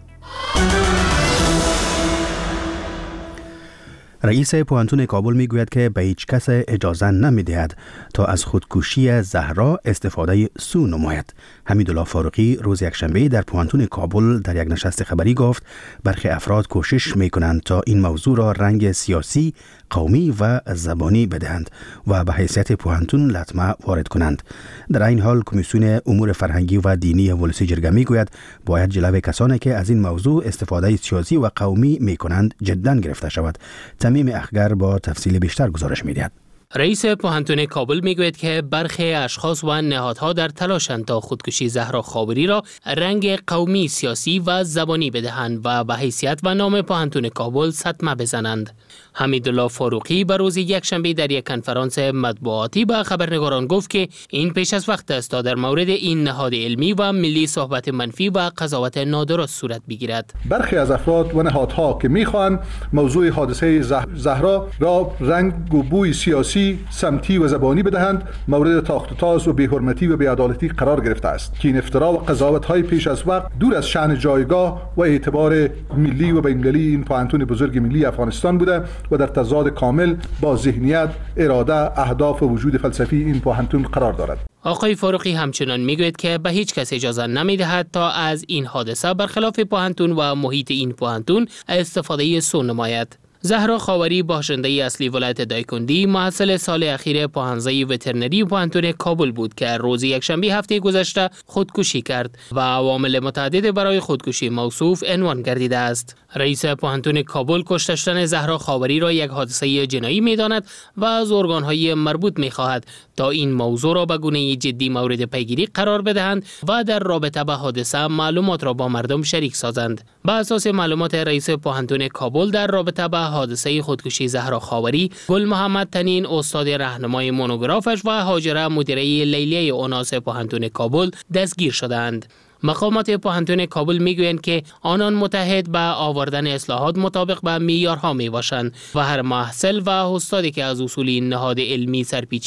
رئیس پوهنتون کابل میگوید که به هیچ کس اجازه نمیدهد تا از خودکشی زهرا استفاده سو نماید. حمیدالله فاروقی روز یکشنبه در پوهنتون کابل در یک نشست خبری گفت برخی افراد کوشش میکنند تا این موضوع را رنگ سیاسی، قومی و زبانی بدهند و به حیثیت پوهنتون لطمه وارد کنند. در این حال کمیسیون امور فرهنگی و دینی ولسی جرگه میگوید باید جلوی کسانی که از این موضوع استفاده سیاسی و قومی میکنند جدا گرفته شود. تمیم اخگر با تفصیل بیشتر گزارش میدهد. رئیس پوهنتون کابل میگوید که برخی اشخاص و نهادها در تلاشند تا خودکشی زهرا خاوری را رنگ قومی، سیاسی و زبانی بدهند و به حیثیت و نام پوهنتون کابل صدمه بزنند. حمیدالله فاروقی به روز یکشنبه در یک کنفرانس مطبوعاتی به خبرنگاران گفت که این پیش از وقت است تا در مورد این نهاد علمی و ملی صحبت منفی و قضاوت نادرست صورت بگیرد. برخی از افراد و نهادها که میخواهند موضوع حادثه زهرا را رنگ و بوی سیاسی، سمتی و زبانی بدهند، مورد تاخت و تاز و بی‌حرمتی و بی‌عدالتی قرار گرفته است که این افترا و قضاوت‌های پیش از وقت دور از شأن جایگاه و اعتبار ملی و بین‌المللی این پوهنتون بزرگ ملی افغانستان بوده و در تضاد کامل با ذهنیت، اراده، اهداف و وجود فلسفی این پوهنتون قرار دارد. آقای فاروقی همچنان میگوید که به هیچ کس اجازه نمیدهد تا از این حادثه برخلاف پوهنتون و محیط این پوهنتون استفاده سو نماید. زهرا خاوری باشنده اصلی ولایت دایکندی محصل سال اخیر پوهنځی وترنری پوهنتون کابل بود که روز یکشنبه هفته گذشته خودکشی کرد و عوامل متعدد برای خودکشی موصوف عنوان گردیده است. رئیس پوهنتون کابل کشته شدن زهرا خاوری را یک حادثه جنایی می‌داند و از ارگان‌های مربوط می‌خواهد تا این موضوع را به گونه جدی مورد پیگیری قرار بدهند و در رابطه با حادثه معلومات را با مردم شریک سازند. بر اساس معلومات رئیس پوهنتون کابل در رابطه با حادثه خودکشی زهرا خاوری، گل محمد تنین استاد راهنمای مونوگرافش و هاجره مدیره لیلیه اوناس پوهنتون کابل دستگیر شدند. مقامات پوهنتون کابل میگویند که آنان متحد به آوردن اصلاحات مطابق به معیارها میباشند و هر محصل و استادی که از اصول این نهاد علمی سرپیچی کند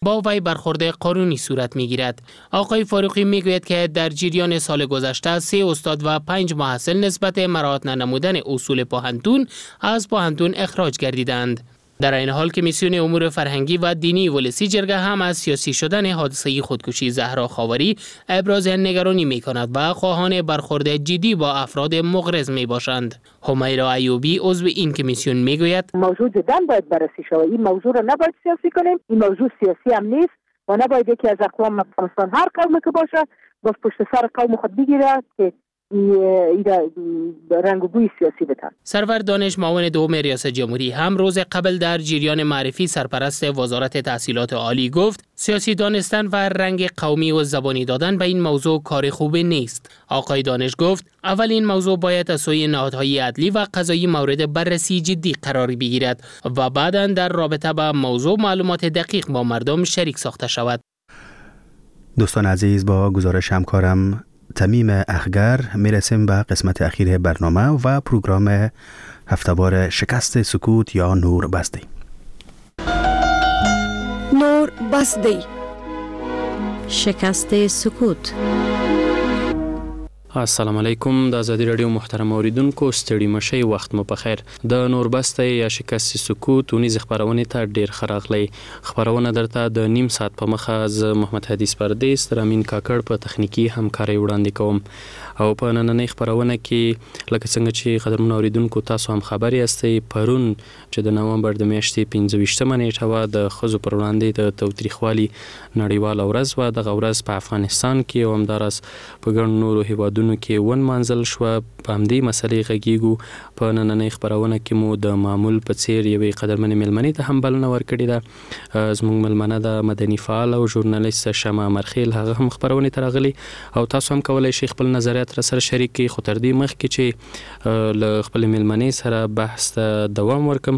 با وی برخورد قانونی صورت میگیرد. آقای فاروقی میگوید که در جریان سال گذشته 3 استاد و 5 محصل نسبت مراعات ننمودن اصول پوهنتون از پوهنتون اخراج گردیدند. در این حال کمیسیون امور فرهنگی و دینی ولسی جرگه هم از سیاسی شدن حادثه خودکشی زهرا خاوری ابراز نگرانی می کند و خواهان برخورد جدی با افراد مغرض می باشند. همیرا ایوبی عضو این کمیسیون می گوید موضوع جدا باید بررسی شود. این موضوع را نباید سیاسی کنیم. این موضوع سیاسی هم نیست و نباید یکی از اقوام افغانستان هر قومی که باشه باز پشت سر قوم خود بگیره که رنگ و بوی سیاسی بتن. سرور دانش معاون دوم ریاست جمهوری هم روز قبل در جریان معرفی سرپرست وزارت تحصیلات عالی گفت سیاسی دانستن و رنگ قومی و زبانی دادن به این موضوع کار خوبی نیست. آقای دانش گفت اول این موضوع باید از سوی نهادهای عدلی و قضایی مورد بررسی جدی قرار بگیرد و بعداً در رابطه با موضوع معلومات دقیق با مردم شریک ساخته شود. دوستان عزیز، با گزارش همکارم تمیم اخگر میرسیم به قسمت اخیر برنامه و پروگرام هفتهوار شکست سکوت یا نور بستی. نور بستی، شکست سکوت. السلام علیکم. د ازادي رادیو محترم اوریدونکو، ستړي مشئ، وخت مو په خیر. د نوربسته یا شکست سکوت ونیز خبرونه ته ډیر خراغلی. خبرونه درته د نیم ساعت په مخه ز محمد حدیث پردیس تر امین کاکړ په تخنیکی همکاري وړاندې کوم. او په نننۍ خبرونه کې لکه څنګه چې قدرمن اوریدونکو تاسو هم خبري استئ، پرون چې د نومبر د میاشتې 25مه نیټه و د خزو پر وړاندې د توتریخوالي نړیواله ورځ و. د ورځ په افغانستان کې او همدارس په ګڼ نورو هیوادونو کې ون منزل شو. په همدې مسلې غږیږو. په نننۍ خبرونه کې مو د معمول په څیر یوې قدرمن ملمنې ته هم بلنه ورکړې ده. زموږ ملمنه د مدني فعال او ژورنالیست شمع مرخیل، هغه هم خبرونه ترغلي او تاسو هم کولای شئ خپل نظریات را سره شریک کړئ. خو تر دې مخکې چې له خپل ملمنې سره بحث ته دوام ورکم،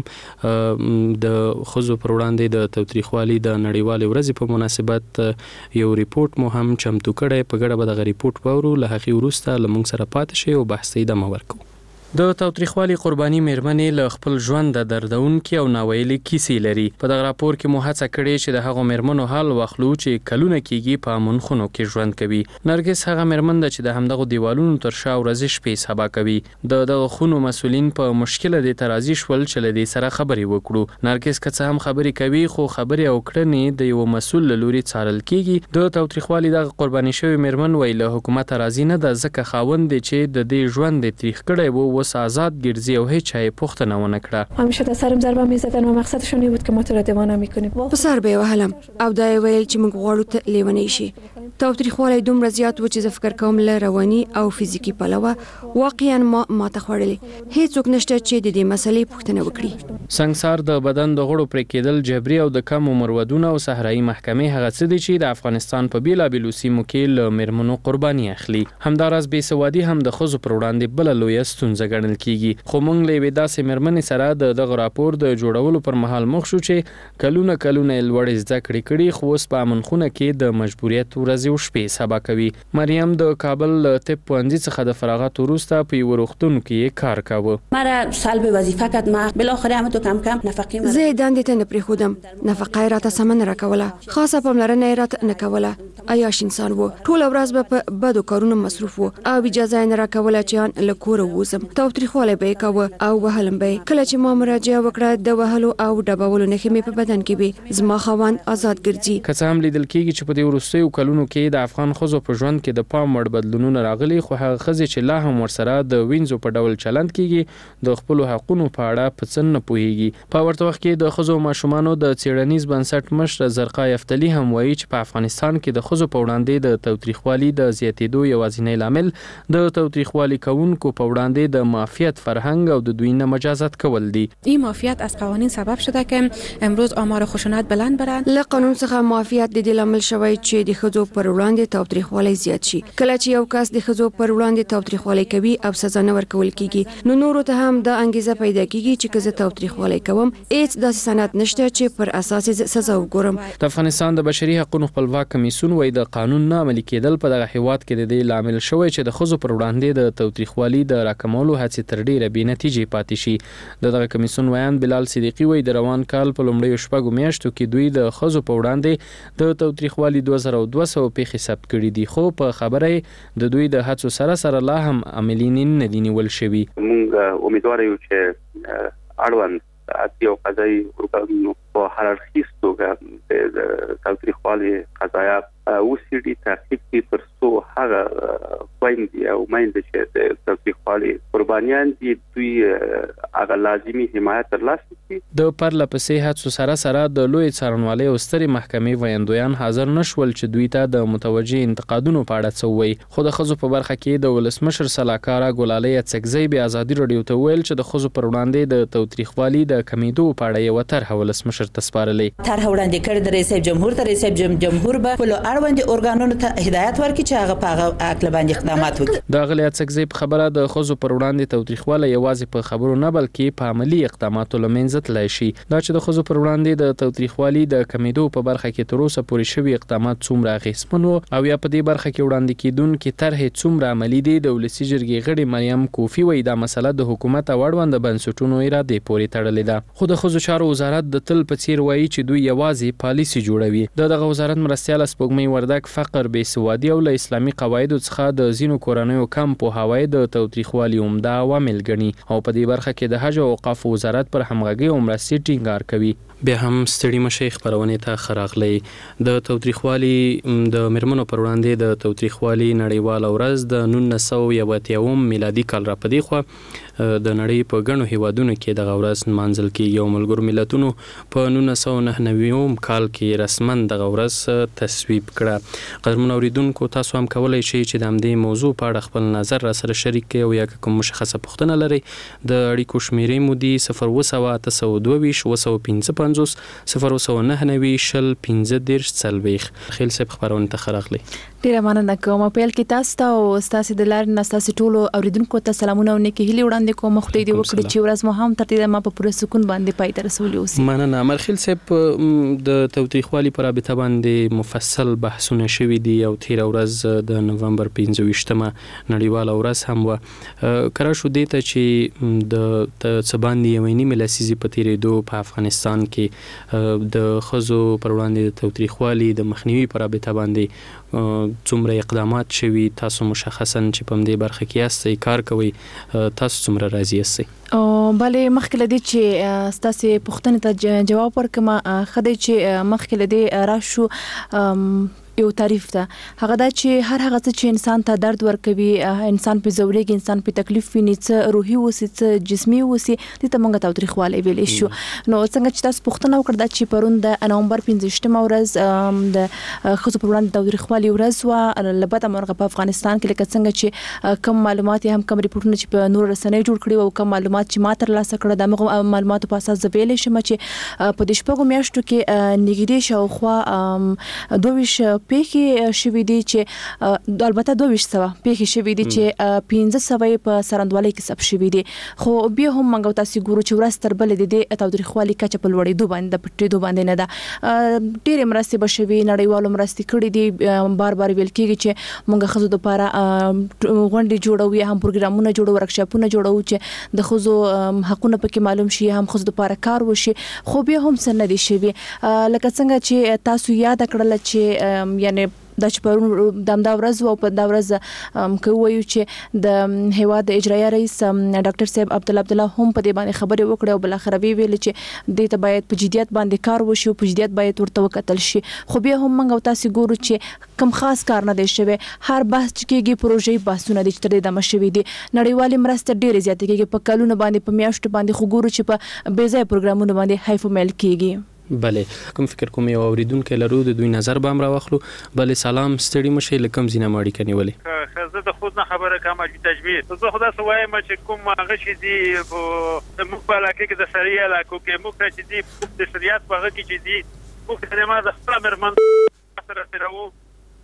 د خزو پر وړاندې د توتریخوالي د نړیوالې ورځې په مناسبت یو ریپورت مو هم چمتو کړی. په ګډه به دغه ریپورت واورو. له هغې وروسته له موږ سره پاتې شئ او بحث ته ادامه ورکوو. د تاوتریخوالي قرباني مېرمنې له خپل ژوند د دردونکې او ناویلې کیسې لري. په دغه راپور کې مو هڅه کړې چې د هغو مېرمنو حال واخلو چې کلونه کېږي په امن خونو کې ژوند کوي. نرګس هغه مېرمن ده چې د همدغو دیوالونو تر شا ورځې شپې سبا کوي. د دغه خونو مسؤلین په مشکله دې ته راضي شول چې له دې سره خبرې وکړو. نرګس که څه هم خبرې کوي خو خبرې او کړنې د یو مسؤل له لوري څارل کېږي. د تاوتریخوالي دغه قرباني شوې مېرمن وایي له حکومت راضي نه ده، ځکه خاوند دی چې د دې ژوند یې تریخ کړی و اوس آزاد ګرځي او هیچ چای پختنه ونه کړه. همیشه در سرم ضربه می‌زدن و مقصدشون این بود که ما تو را دیوانه می‌کنیم. په سر به وهلم او دا ویل چې موږ غواړو ته لیونی شي. تاوتریخوالی دومره زیات و چې زه فکر کوم له رواني او فزیکی پلوه واقعا ما ته خوړلې. هیڅوک نشته چې د دې مسلې پوښتنه وکړي. سنگسار د بدن د غړو پرې کېدل، جبري او د کم عمر ودونه او صحرایي محکمې هغه څه دي چې د افغانستان په بیلابیلو سیمو کې له مېرمنو قرباني اخلي. همداراز بېسوادي هم د ښځو پر وړاندې بله لویه ستونزه ګڼل کېږي. خو موږ له یوې داسې مېرمنې سره د دغه راپور د جوړولو پر مهال مخ شو چې کلونه یې لوړې زده کړې کړي خو اوس په امن خونه کې د مجبوریت ورځې او شپې سبا کوي. مریم د کابل طب پوهنځي څخه د فراغت وروسته په یوه روغتون کې کار کاوه. مرا سلب وظیفه کرد. ما بالاخره هم تو کم کم نفقه مرا زه دندې ته نه پرېښودم. نفقه یې راته سمه نه راکوله، خاصه پاملرنه یې راته نه کوله. عیاش انسان و، ټوله ورځ به په بدو کارونو مصروف و او اجازه یې نه راکوله چې ان له کوره ووځم. تاوتریخوالی به یې کاوه او وهلم به. کله چې ما مراجعه وکړه د وهلو او ډبولو نښې مې په بدن کې وې. زما خاوند آزاد ګرځي. که څه هم لیدل کېږي چې په دې وروستیو کلونو کې د افغان ښځو په ژوند کې د پام وړ بدلونونه راغلي، خو هغه ښځې چې لا هم ورسره د وینځو په ډول چلند کېږي د خپلو حقونو په اړه په څه نه پوهېږي. په ورته وخت کې د ښځو او ماشومانو د څېړنیز بنسټ مشر زرقا یفتلي هم وایي چې په افغانستان کې د ښځو په وړاندې د تاوتریخوالي د زیاتېدو یوازینی لامل د تاوتریخوالي کوونکو په وړاندې د معافیت فرهنګ او د دوی نه مجازات کول دي. این معافیت از قوانین سبب شده که امروز آمار خشونت بلند برند. له قانون څخه معافیت د دې لامل شوی چې د ښځو پر وړاندې تاوتریخوالی زیات شي. کله چې یو کس د ښځو پر وړاندې تاوتریخوالی کوي او سزا نه ورکول کیږي، نو نورو ته هم د انګیزه پیدا کیږي چې که زه تاوتریخوالی کوم، هیڅ داسې سند نشته چې پر اساس سزا وګورم. د افغانستان د بشري حقوقو خپلواک کمیسیون وايي د قانون نه عملي کېدل په دغه هیواد کې د دې لامل شوی چې د ښځو پر وړاندې د تاوتریخوالي د راکمولو هڅې تر ډیره بې نتیجې پاتې شي. دغه کمیسیون ویان بلال صدیقي وايي د روان کال په لومړیو شپږو میاشتو کې دوی د ښځو په وړاندې د تاوتریخوالي 2200 پیښې ثبت کړي دي، خو په خبره د دوی د هڅو سره لا هم عملي نه دي نیول شوي. موږ امیدوار یو چې اړوند عادي او قضایي ارګانونو په هر اړخیز توګه د تاوتریخوالي قضایا وسیړي تعقیب کړي تر څو هغه خویندې او میندې چې د تاوتریخوالي قربانیان دي دوی هغه لازمي حمایت ترلاسه کړي. د پرله پسې هڅو سره د لوی څارنوالۍ او سترې محکمې ویاندویان حاضر نشول چې دوی ته د متوجه انتقادونو په اړه څه ووایي، خو د ښځو په برخه کې د ولسمشر سلاکاره ګلالۍ اڅکزۍ بیا ازادي راډیو ته ویل چې د ښځو پر وړاندې د تاوتریخوالي د کمیدو په اړه یو طرحه ولسمشر ته سپارلې. طرحه وړاندې کړې د رئیس جمهور ته رئیس جمهور به اړوند ارګانونو ته هدایت ورکړي چې هغه په عقل باندې اقدامات وکړي. د غلې اڅکزۍ په خبره د ښځو پر وړاندې تاوتریخوالی یوازې په خبرو نه بلکې په عملی اقداماتو له منځه تللی شي. دا چې د ښځو پر وړاندې د تاوتریخوالي د کمیدو په برخه کې تر اوسه پورې شوي اقدامات څومره اغېزمن وو او یا په دې برخه کې وړاندې کېدونکې طرحې څومره عملي دي، د ولسي جرګې غړي مریم کوفي وایي دا مسله د حکومت او اړوند بنسټونو ارادې پورې تړلې ده. خو د ښځو چارو وزارت د تل په څیر وایي چې دوی یوازې پالیسي جوړوي. دغه وزارت مرستیال سپوږمۍ وردګ فقر، بېسوادي او له اسلامي قواعدو څخه د ځینو کورنیو کم پوهاوی د تاوتریخوالي عمده عوامل ګڼي او په دې برخه کې د حج او اوقافو وزارت پر همغږۍ او مرستې ټینګار کوي. بیا هم ستړي مشي خبرونه ته خراغلی. د تاوتریخوالي د میرمنو پر وړاندې د تاوتریخوالي نړیواله ورځ د 1981 میلادي کال را پدې خو د نړۍ په ګڼو هیوادونو کې دغه ورځ نمانځل کېږي او ملګرو ملتونو په 1999 کال کې رسماً دغه ورځ تصویب کړه. قدرمن اوریدونکو تاسو هم کولای شئ چې د همدې موضوع په اړه خپل نظر را سره شریک کړئ او یا کوم مشخصه پوښتنه لرئ د اړیکو شمیرې مو دي 02822 01990 خیل صاحب خبرونه ته خراغلی. ډیره مننه کوم. پیل کې تاسو ته او تاسو د لارې نه تاسو ټول اوریدونکو ته سلامونه او نیکی هیلې وړاندې کوم. خدای دې وکړي چې ورځ مو هم تر دې ما په پوره سکون باندې پای ته رسولي اوسي. مننه. مرخیل صاحب د توتریخوالي پر رابطه باندې مفصل بحثونه شوي دي او تیر ورځ د نومبر 15مه نړیواله ورځ هم و. کړه شو دې ته چې د څباندې یوینی ملسیزي په تیرېدو په افغانستان کې د ښځو پر وړاندې د توتریخوالي د مخنیوي پر رابطه باندې څومره اقدامات شوي، تاسو مشخصا چې په دې برخه کې یاستئ کار کوئ، تاسو څومره راضي یاستئ؟ بله مخکې له دې چې ستاسې پوښتنې ته جواب ورکړم، ښه دی چې مخکې له دې راشو یو تعریف ده. هغه دا چې هر هغه څه چې انسان ته درد ورکوي، انسان په ځورېږي، انسان په تکلیف ویني، څه روحي وسی څه جسمي وسی، دې ته موږ تاوتریخوالی ویلی شو. نو څنګه چې تاسو پوښتنه وکړه چې پرون د نومبر 15مه ورځ د ښځو پر وړاندې تاوتریخوالي ورځ وه، البته مرغه په افغانستان کې لکه څنګه چې کم معلومات هم کم ریپورټونه چې په نورو رسنیو جوړ کړي او کم معلومات چې ما ترلاسه کړه، د هغو معلوماتو په اساس زه ویلی شم چې په دې شپږو میاشتو کې نږدې شاوخوا 22 پیښې شوي دي چې البته 2200 پیښې شوي دي چې 1500 په سرندوالۍ کې ثبت شوي دي. خو بیا هم موږ تاسو ګورو چې ورځ تر بلې د تاوتریخوالي کچه په لوړېدو باندې د پټېدو باندې نه ده. ډېرې مرستې به شوي، نړیوالو مرستې کړي دي. بار بار ویل کېږي چې موږ ښځو دپاره غونډې جوړوو یا هم پروګرامونه جوړوو، ورکشاپونه جوړوو چې د ښځو حقونه پکې معلوم شي، هم ښځو دپاره کار وشي. خو بیا هم څه نه دي شوي. لکه څنګه چې تاسو یاد کړله چې یعنی دا چې پرون د همدا ورځ او په دا ورځ که ووایو چې د هیواد د اجرایه رئیس ډاکټر صاحب عبدالله هم په دې باندې خبرې وکړې او بالاخره ویل چې دې ته باید په جدیت باندې کار وشي او په جدیت باید ورته وکتل شي. خو بیا هم موږ تاسو ګورو چې کم خاص کار نه دی شوی. هر بحث چې کېږي پروژې بحثونه دي چې تر دې دمه شوي دي. نړیوالې مرستې ډېرې زیاتې کېږي په کلونو باندې، په میاشتو باندې، خو ګورو چې په بې ځایه پروګرامونو باندې حیف و میل کېږي. بله کوم فکر کوم یو اوریدونکو لرو د دوی نظر به هم راوخلو. بله سلام، ستړي مشئ، له کوم ځینه اړیکه نیولې؟ زه د خود نه خبره کوم چې تجوید زه خدا سو وایم چې کوم هغه شي دی موږ په علاقه کې د سړی علاقو کې موږ چې دی د شریعت په هغه کې چې دی موږ د ما د خپل مرمن سره سره وو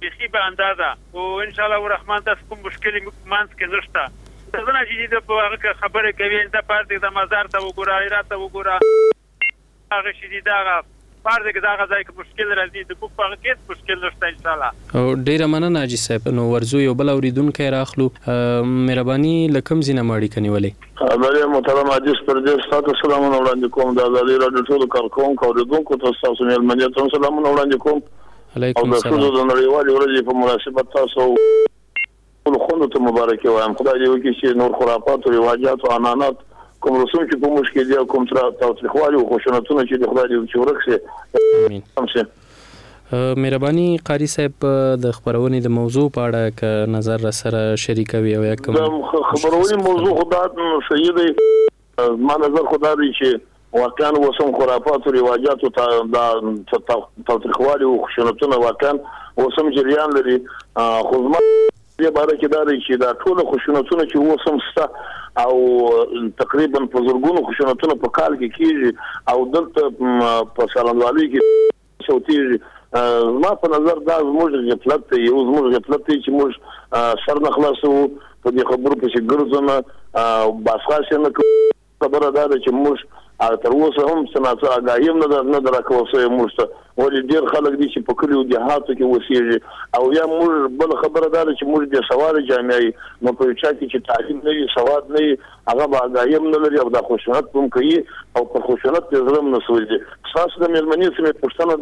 بخي به اندازه او ان شاء الله الرحمن تاسو کوم مشکل مانس کې نشته څنګه چې د هغه خبره کوي د پارت د مزار ته وګورای راته وګورای هغه شې دا پارت کې دا غځای کې مشکل راځي د کوم هغه کې مشکل نشته ان شاء الله. او ډیره مننه حاجی صاحب. نو ورزو یو بل اوریدونکو راخلو مهرباني لکم زینه ماړی کنیولې خبره محترم حاجی پردیس تاسو سلامونه وړاندې کوم د ازادي رادیو ټول کارکونکو اوریدونکو تاسو مېلمنې ته سلامونه وړاندې کوم. علیکم السلام. او د نړیوالې ورځې په مناسبت تاسو ټول خوندو ته مبارکي وایم. خدای دې وکړي چې نور خرافات او رواجات او عنعنات کوم رسوم چې په مشکل دي کوم تاوتریخوالي او خشونتونه چې د خدای دې چې ورکړي. امين. مهرباني قاری صاحب د خبرونې د موضوع په اړه ک نظر سره شریکوي او کوم خبرونې موضوع خدای سید ما نظر خدای دې چې واقعا وسم خرافات او رواجات او تاوتریخوالي او خشونتونه واقعا وسم جریان لري. خو دې باره کې دا چې دا ټول خشونتونه چې وسم ستا او تقریبا په زرګونو خشونتونه په کال کې کیږي او دلته په سالنوالي کې شوتي ما په نظر دا زموږ غفلت دی چې موږ سر نه خلاصو په دې خبرو په ګرځنه او باسخاصه نه خبره ده چې موږ تر اوسه هم سناسه اگاهیم نه دراکوسه موږ ته ولې ډیر خلک دي چې په کلیو دیهاتو کې وسیږي او یا موږ بل خبره ده چې موږ د سواد جامعي نو په چا کې چې تعلیم نه وي سواد نه وي هغه به اگاهیم نه لري او د خشونت هم کوي او په خشونت کې ظلم نه سوځي. خاصه د مېلمنې سمې پښتنه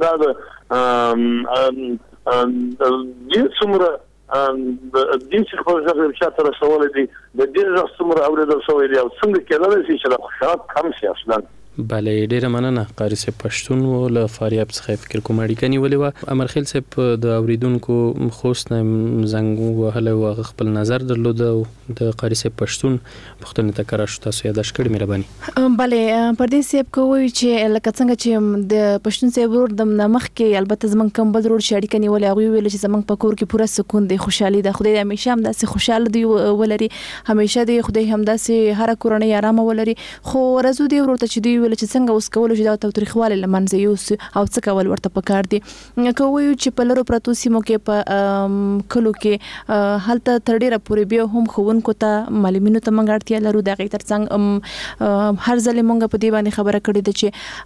ده د څومره د دین څخه په ځای چې تر رسول دي د دین څومره اوریدل شوی دی او څنګه کېدای شي چې د خشونت کم شي اصلا. بله ډیره مننه قاری صاحب پښتون ول فاریاب څخه فکر کوم اړیکه نیولې و. امرخیل صاحب د اوریدونکو خوست نه زنګ وهله او خپل نظر درلود او د قاری صاحب پښتون پښتون ته کرا شو تاسو یاداش کړی مهرباني. بله پردیس صاحب کوی چې لکه څنګه چې د پښتون صاحب ور د مخ کې البته زمنګ کم بل روډ شاړی کني ولې هغه ویل چې زمنګ په کور کې پوره سکون دی خوشحالي ده خدای همیشه هم داسې خوشاله دی ولري همیشه دی خدای هم داسې هر کورنۍ آرام ولري. خو ورزو دی ورته چې دی چې څنګه اوس کول شي دا تاریخواله لمنځه یوس او څه کول ورته پکار دي کوي چې په لرو پرتو سیمو کې په کلو کې حالت تر ډیره پورې بیا هم خوونکو ته معلومینو ته منګړتیا لرو د غیر ترڅنګ هر ځل مونږ په دې باندې خبره کړې ده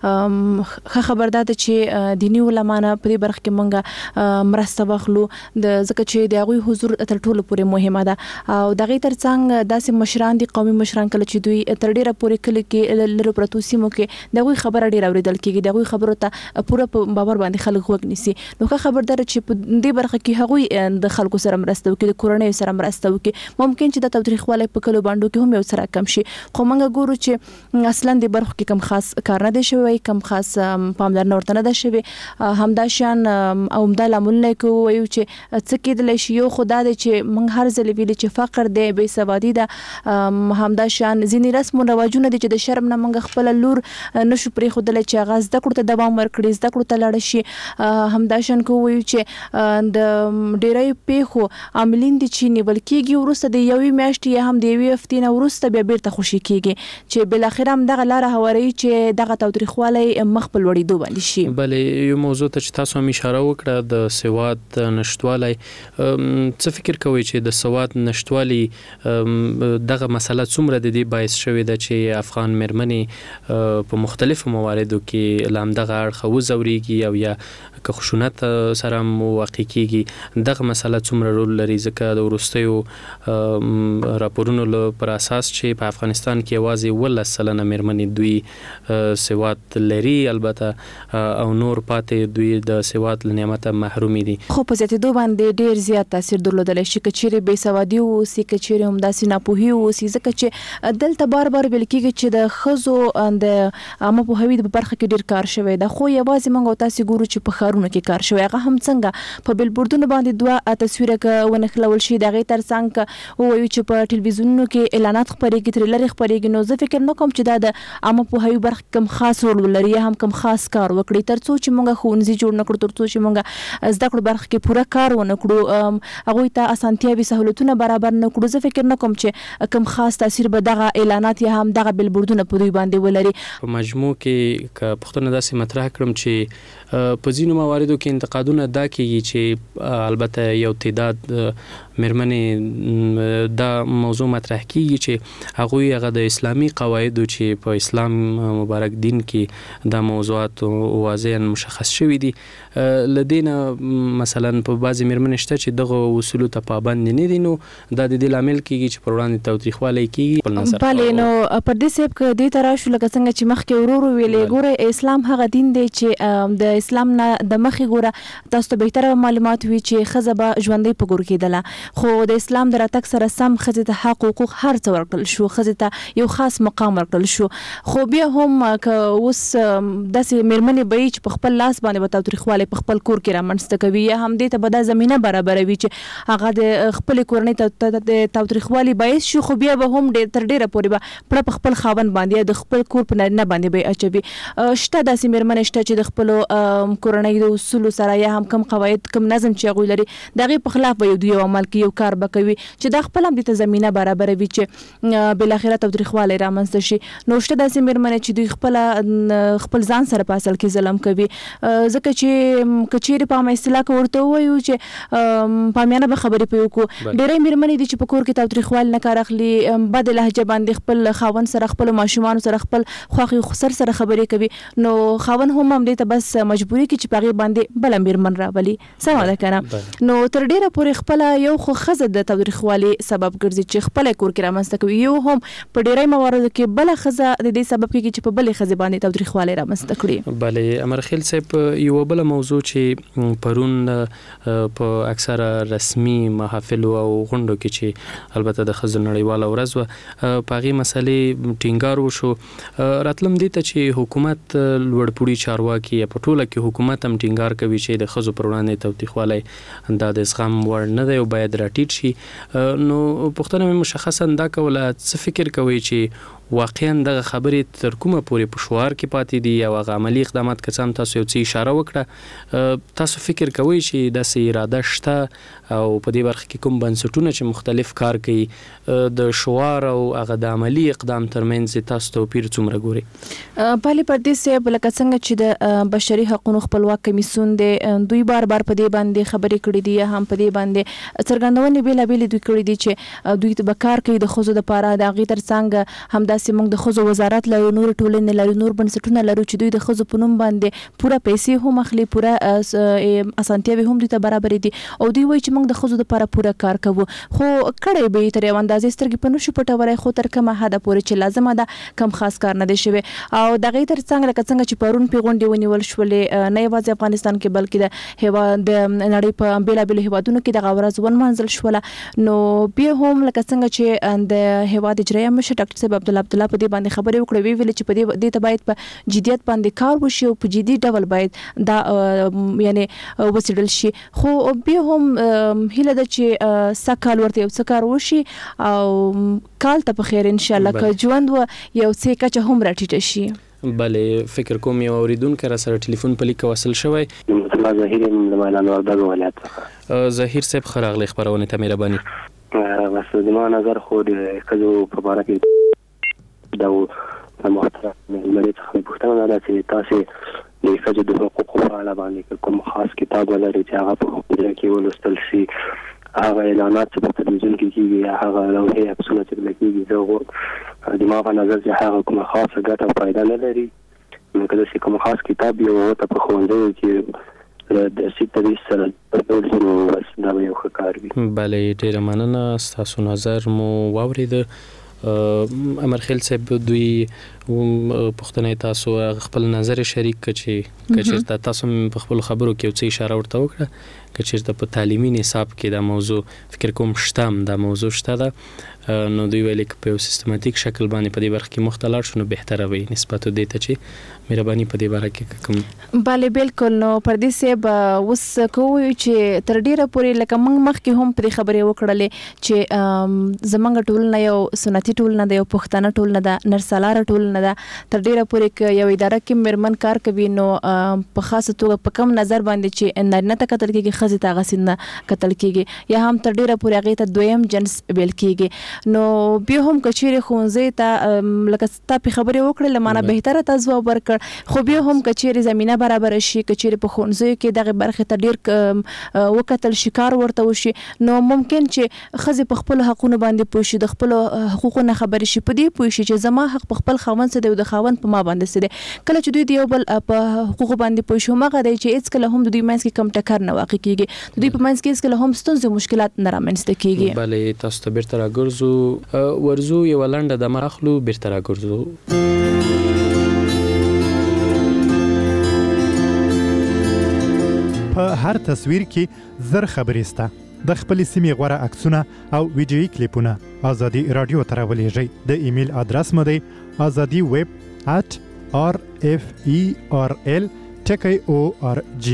چې خبردار ده چې دینی علماء په دې برخه کې مونږ مرسته واخلو د ځکه چې د غوي حضور تر ټولو پورې مهمه ده او د غیر ترڅنګ داسې مشران دي قومي مشران کله چې دوی تر ډیره پورې کله کې لرو پرتو سیمو کې دغه خبره ډیر اوریدل کیږي دغه خبرو ته پوره باور باندې خلک وګ نيسي نو که خبردار چې په دې برخه کې هغه د خلکو سره مرسته وکړي د کورنۍ سره مرسته وکړي ممکن چې د تاریخواله په کلو باندې کې هم یو سره کم شي خو موږ ګورو چې اصلا د برخه کې کم خاص کار نه دی شوی کم خاص پاملرنه ورته نه ده شوی همداشان او مدال عملونه کوي چې څه کېدل شي یو خدای دې چې موږ هر ځل ویل چې فقر دی بې سوادي ده همداشان ځینی رسم او رواجونه دي چې د شرم نه موږ خپل لور نشو پرې خودل چې غاز د کړه د دوام ورکړي د کړه تلړ شي همداشان کوي چې د ډیرای پیخو عاملین دي چې نیول کېږي ورسته د یوې میاشتې هم د یوې هفتې نه ورسته بیا بیرته خوشي کېږي چې بل اخر هم دغه لار هواري چې دغه تاریخواله مخ په لوړېدو باندې شي. بلې یو موضوع ته چې تاسو هم اشاره وکړه د سواد نشټوالي څه فکر کوي چې د سواد نشټوالي دغه مسله څومره د دې باعث شوې ده چې افغان مېرمنې په مختلفو مواردو کې لامدغه اړخ وزوريږي او یا که خشونت سره موقع کیږي دغه مسله څومره رول لري ځکه د ورستیو راپورونو پر اساس چې په افغانستان کې یوازې 10% مېرمنې دوی سواد لري البته او نور پاتې دوی د سواد نعمت محرومي دي خو په زیاتېدو باندې ډیر زیات تاثیر درلودل شي کچېره بې سوادي او سې کچېره هم داسې ناپوهي او سې ځکه چې دلته بار ویل کېږي چې د خزو د عامه په هوی د برخه کې ډیر کار شوی دا خو یوازې موږ تاسو ګورو چې په خارونو کې کار شوی هغه هم څنګه په بلبوردونو باندې دوه تصویره ونخلول شي دغه ترڅنګ او وایي چې په ټلویزیونونو کې اعلانات خبرېږي تریلر خبرېږي نو زه فکر نه کوم چې دا د عامه په هوی برخه کم خاص رول لري هم کم خاص کار وکړي ترڅو چې موږ خونځي جوړ نکړو ترڅو چې موږ زده کړو برخه کې پوره کار ونکړو هغه ته اسانتیاوي سہولتونه برابر نکړو زه فکر نه کوم چې کم خاص تاثیر به دغه اعلانات یا هم دغه بلبوردونه په دوی باندې ولري په مجموع کې ک پښتون داسې مطرح کړم چې په ځینو مواردو کې انتقادونه دا کیږي چې البته یو تعداد مېرمنې دا موضوع مطرح کیږي چې هغه د اسلامي قواعدو چې په اسلام مبارک دین کې دا موضوعات واضحاً مشخص شوي دي لدينا مثلا په بعضی مېرمنې شته چې دغه اصولو ته پابند نه دي نو دا د دې لامل کیږي چې پر وړاندې تاوتریخوالی کیږي په نظر بلې نو پر دې سبب کې دې تر شو لکه څنګه چې مخکې ورور ویلې ګوره اسلام هغه دین دی چې د اسلام نه د مخې ګوره تاسو ته بهتره معلومات وي چې خزه به ژوندۍ په ګور کېدله خو د اسلام د راتګ سره سم خزه ته حق حقوق هر څه ورکړل شو خزه ته یو خاص مقام ورکړل شو خو بیا هم که اوس داسې مېرمنې به چې په خپل لاس باندې به تاوتریخوالی په خپل کور کې رامنځته کوي یا هم دې ته به دا زمینه برابروي چې هغه د خپل کورنۍ ته تاوتریخوالی باعث شي خو بیا به هم تر ډیره پورې به پړه په خپل خاوند باندې د خپل کور په نارینه باندې به اچوي شته داسې مېرمنې شته چې د خپل کورنۍ د اصولو سره یا هم کم قواعد کم نظم چې هغوی لري د هغې په خلاف به یو عمل کوي یو کار به کوي چې دا خپل هم دې ته زمینه برابروي چې بالاخره تاوتریخوالی رامنځته شي نو شته داسې مېرمنې چې دوی خپل ځان سره په اصل کې ظلم کوي ځکه چې که چیرې په عامه اصطلاح کې ورته ووایو چې پامیانه به خبرې پرې وکړو ډېری مېرمنې دي چې په کور کې تاوتریخوالی نه کار اخلي بد لهجه باندې خپل خاوند سره خپل ماشومان سره خپل خوښي خسر سره خبرې کوي نو خاوند هم دې ته بس مجبوري کې چې پاغي باندې بل مېرمن راولي سم ده کنه نو تر ډیره پورې خپل یو خو خزه د تاوتریخوالی سبب ګرځي چې خپل کور کې رامنځته کوي یو هم په ډیری مواردو کې بل خزه د دې سبب کېږي چې په بل خزه باندې تاوتریخوالی رامنځته کړي بله امرخیل صاحب یو بل موضوع چې پرون په اکثره رسمي محافل او غونډو کې چې البته د خزو نړیواله ورځ و پاغي مسلې ټینګار وشو راتلم دي ته چې حکومت لوړپوړي چارواکي په ټوله کې حکومت هم ټینګار کوي چې د خزو پر وړاندې تاوتریخوالی دا د زغم وړ نه دی او باید راټیټ شي نو پوښتنه مې مشخصا دا کوله څه فکر کوي چې واقعا دغه خبرې تر کومه پورې په شعار کې پاتې دي او هغه عملي اقدامات که څه هم تاسو یو څه اشاره وکړه تاسو فکر کوئ چې داسې اراده شته او په دې برخه کې کوم بنسټونه چې مختلف کار کوي د شعار او هغه د عملي اقدام ترمنځ تاسو توپیر څومره ګوري بله پردیس صاحب لکه څنګه چې د بشري حقوقو خپلواک کمیسیون دی دوی بار بار په دې باندې خبرې کړې دي یا هم په دې باندې څرګندونې بېلابېلې دوی کړې دي چې دوی ته به کار کوي د ښځو دپاره د هغې تر څنګ همداسې موږ د ښځو وزارت لرو نور ټولنې لرو نور بنسټونه لرو چې دوی د ښځو په نوم باندې پوره پیسې هم اخلي پوره اسانتیاوې هم دوی ته برابرې دي او دوی وایي چې موږ د ښځو دپاره پوره کار کوو خو کړی به یې تر یو اندازې سترګې په نشو پټولی خو تر کومه حده پورې چې لازمه ده کم خاص کار نه دی شوی او د هغې تر څنګ لکه څنګه چې پرون پې غونډې ونیول شولې نه یوازې افغانستان کې بلکې د هېواد د نړۍ په بېلابېلو هېوادونو کې دغه ورځ ونمانځل شوله نو بیا هم لکه څنګه چې د هېواد اجرایه مشر ډاکټر صاحب عبدالله په دې باندې خبرې وکړې ویې ویلې چې په دې ته باید په جدیت باندې کار وشي او په جدي ډول باید دا یعنی وڅېړل شي خو بیا هم هیله ده چې سږ کال ورته یو څه کار وشي او کال ته په خیر انشاءالله که ژوند و یو څه کچه هم راټیټه شي بله فکر کوم یو اوریدونکی را سره ټلیفون په لیک وصل شوی ظهیر د میدان وردګ ولایت څخه ظهیر صاحب ښه راغلی خپرونې ته مهرباني بس زما نظر خو د ښځو په باره کې دا محترم مېلمنې څخه مې پوښتنه ده چې تاسې د ښځو د حقوقو په اړه باندې کوم خاص کتاب ولرئ چې هغه په حجره کې ولوستل شي هغه اعلانات چې په تلویزیون کې کېږي یا هغه لوحې عکسونه چې پرې کېږي زه د ما په نظر چې هغه کومه خاصه ګټه او فایده نه لري نو که داسې کوم خاص کتاب یو ورته په ښوونځیو کې له درسي تدریس سره بدل شي نو بس دا به یو ښه کار وي بله ډېره مننه ستاسو نظر مو واورېده امرخیل صاحب دوی پوښتنه تاسو خپل نظر شریک کړي چې چېرته تاسو په خپل خبرو کې یو څه اشاره ورته وکړه که چېرته په تعلیمي نصاب کې دا موضوع فکر کوم شته هم دا موضوع شته ده نو دوی ویلي که په یو سیستماتیک شکل باندې په دې برخه کې مخته لاړ شو نو بهتره وي نسبت دې ته چې مهرباني په دې باره کې کوم بله بالکل نو پردیس صاحب اوس که ووایو چې تر ډیره پورې لکه موږ مخکې هم پرې خبرې وکړلې چې زموږ ټولنه یو سنتي ټولنه ده یو پښتانه ټولنه ده نرسالاره ټولنه ده تر ډیره پورې که یو اداره کې مېرمن کار کوي نو په خاصه توګه په کم نظر باندې چې نارینه ته کتل کېږي ښځې ته هغسې نه کتل کېږي یا هم تر ډیره پورې هغې ته دویم جنس ویل کېږي نو بیا هم کچېره خونځي ته لکه ستا په خبرې وکړې لمانه بهتره ته ځواب ورکړ خو بیا هم کچېره زمينه برابر شي کچېره په خونځي کې دغه برخه ته ډیر وکتل شکار ورته وشي نو ممکن چې خزي په خپل حقوقو باندې پوښي د خپل حقوقو خبرې شي په دې پوښي چې زما حق په خپل خاوند سره د خاوند په ما باندې سره کله چې دوی دی بل په حقوقو باندې پوښي مګه دی چې اڅ کله هم د دوی منځ کې کم ټکر نه واقع کیږي دوی په منځ کې اڅ کله هم ستونزې مشکلات نه رامنځته کیږي بلې تاسو ته بیرته راګرځو ورزو یو لنډه د مخلو بیرته راګرځو په هر تصویر کې زر خبرې سته د خپل سیمې غوړه عکسونه او ویډیويي کلیپونه ازادي رادیو ته راولېږئ د ایمیل ادرس مو دی azadi@rferl.org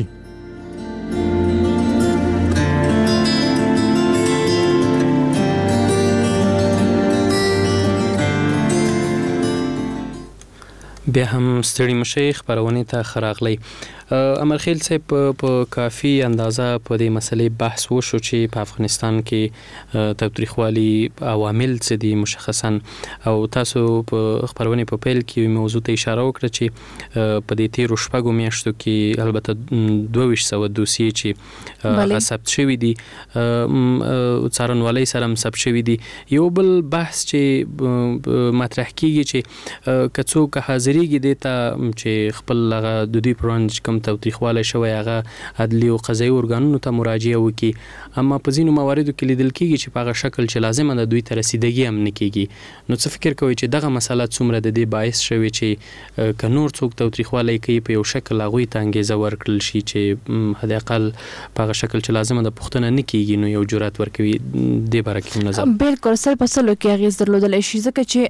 بیا هم ستړي مشي خبرونه ته خراغلی امرخیل صاحب په کافي اندازه په دې مسلې بحث وشو چې په افغانستان کې تاوتریخوالي عوامل څه دي مشخصا او تاسو په خبرونه په پیل کې موضوع ته اشاره وکړه چې په دې تیرو شپږو میاشتو کې البته 2200 دوسیې چې ثبت شوي دي څارنوالۍ سره هم ثبت شوي دي یو بل بحث چې مطرح کیږي چې کڅوک حاضرېږي دته چې خپل لغه د دوی پرونج کوم توتریخواله شوی هغه عدلي او قضایي ارګانونو ته مراجعه وکړي اما په ځینو مواردو کې لیدل کیږي چې په هغه شکل چې لازمه ده دوی ته رسیدګي هم نه کیږي نو څه فکر کوي چې دغه مسله څومره د دې باعث شوی چې ک نور څوک توتریخواله کوي په یو شکل هغه ته انګیزه ورکړل شي چې حد اقل په هغه شکل چې لازمه ده پښتنه نه کیږي نو یو جرأت ورکوي د برکې نظر بالکل سر په سلو کې هغه درلودل شي ځکه چې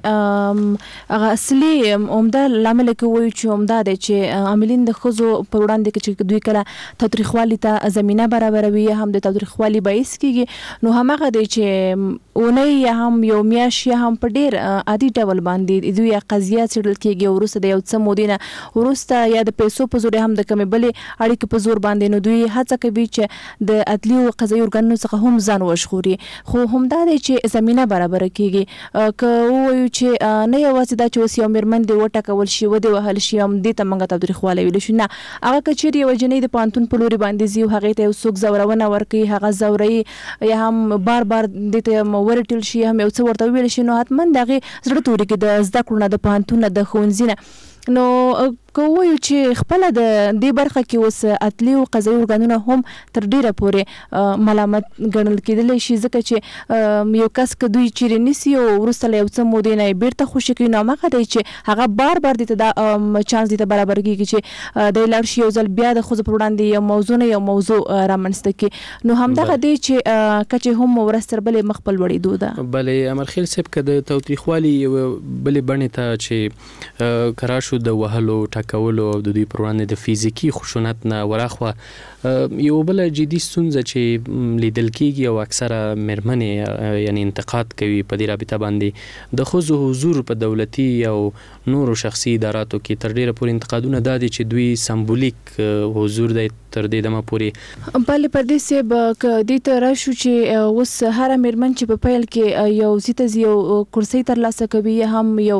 هغه اصلي عمده لامل کوي چې عمده ده چې عاملین د خزو په وړاندې کې دوی کله توتریخوالي ته زمينه برابروي هم د توتریخوالي باعث کیږي نو هغه دی چې اونۍ هم یو میاش هم په ډیر عادي ډول باندې دوی قضیه چړل کیږي ورسته د یو څه مودینه ورسته یا د پیسو په زور هم د کمې بلې اړیکې په زور باندې نو دوی هڅه کوي چې د عدلي او قضایي ارګانونو څخه هم ځان وشخوري خو هم دا دی چې زمينه برابر کیږي که وایو چې نه یوازې دا چې اوس یو مرمن دی وټکول شي و دی وهل شي هم دې ته منګه توتریخواله ویل شي نه هغه کچېری یو جنې د پانتون په لوري باندې زیو هغه ته یو څوک زورونه ورکي هغه زوري یا هم بار دې ته ورټل شي هم یو څه ورته ویل شي نو حتمن دغه زړه توري کې د زده کړو نه د پانتون د خونځینه نو کوو چې خپل د دې برخه کې اوس عدلي او قضایي ارګانونه هم تر ډیره پورې ملامت ګڼل کېدل شي ځکه چې یو کس که دوی چیرې نسی او ورسته یو څه مودینه بیرته خوشی کوي نو هغه دی چې هغه بار د چانس دي ته برابر کیږي چې د لړشي یو ځل بیا د خوځ پر وړاندې یو موضوع رامنځته کی نو هم دغه دی چې کچې هم ورستر بلې مخبل وړي دوده بلې امرخیل صاحب کده توتریخوالي بلې بڼه ته چې کراشو د وهلو ټاکولو او د دوی پر وړاندې د فزیکی خشونت نه ورخوا یو بل جدي ستونزه چې لیدل کیږي او اکثره مرمنې یعنی انتقاد کوي په دې رابطه باندې د خزو حضور په دولتي او نورو شخصي اداراتو کې تر ډیره پورې انتقادونه دادي چې دوی سمبولیک حضور دی تر دې دمه پورې بلې پردیسه ک دې ته راشو چې اوس هر مرمن چې په پیل کې یو زیته یو کرسي تر لاسه کوي هم یو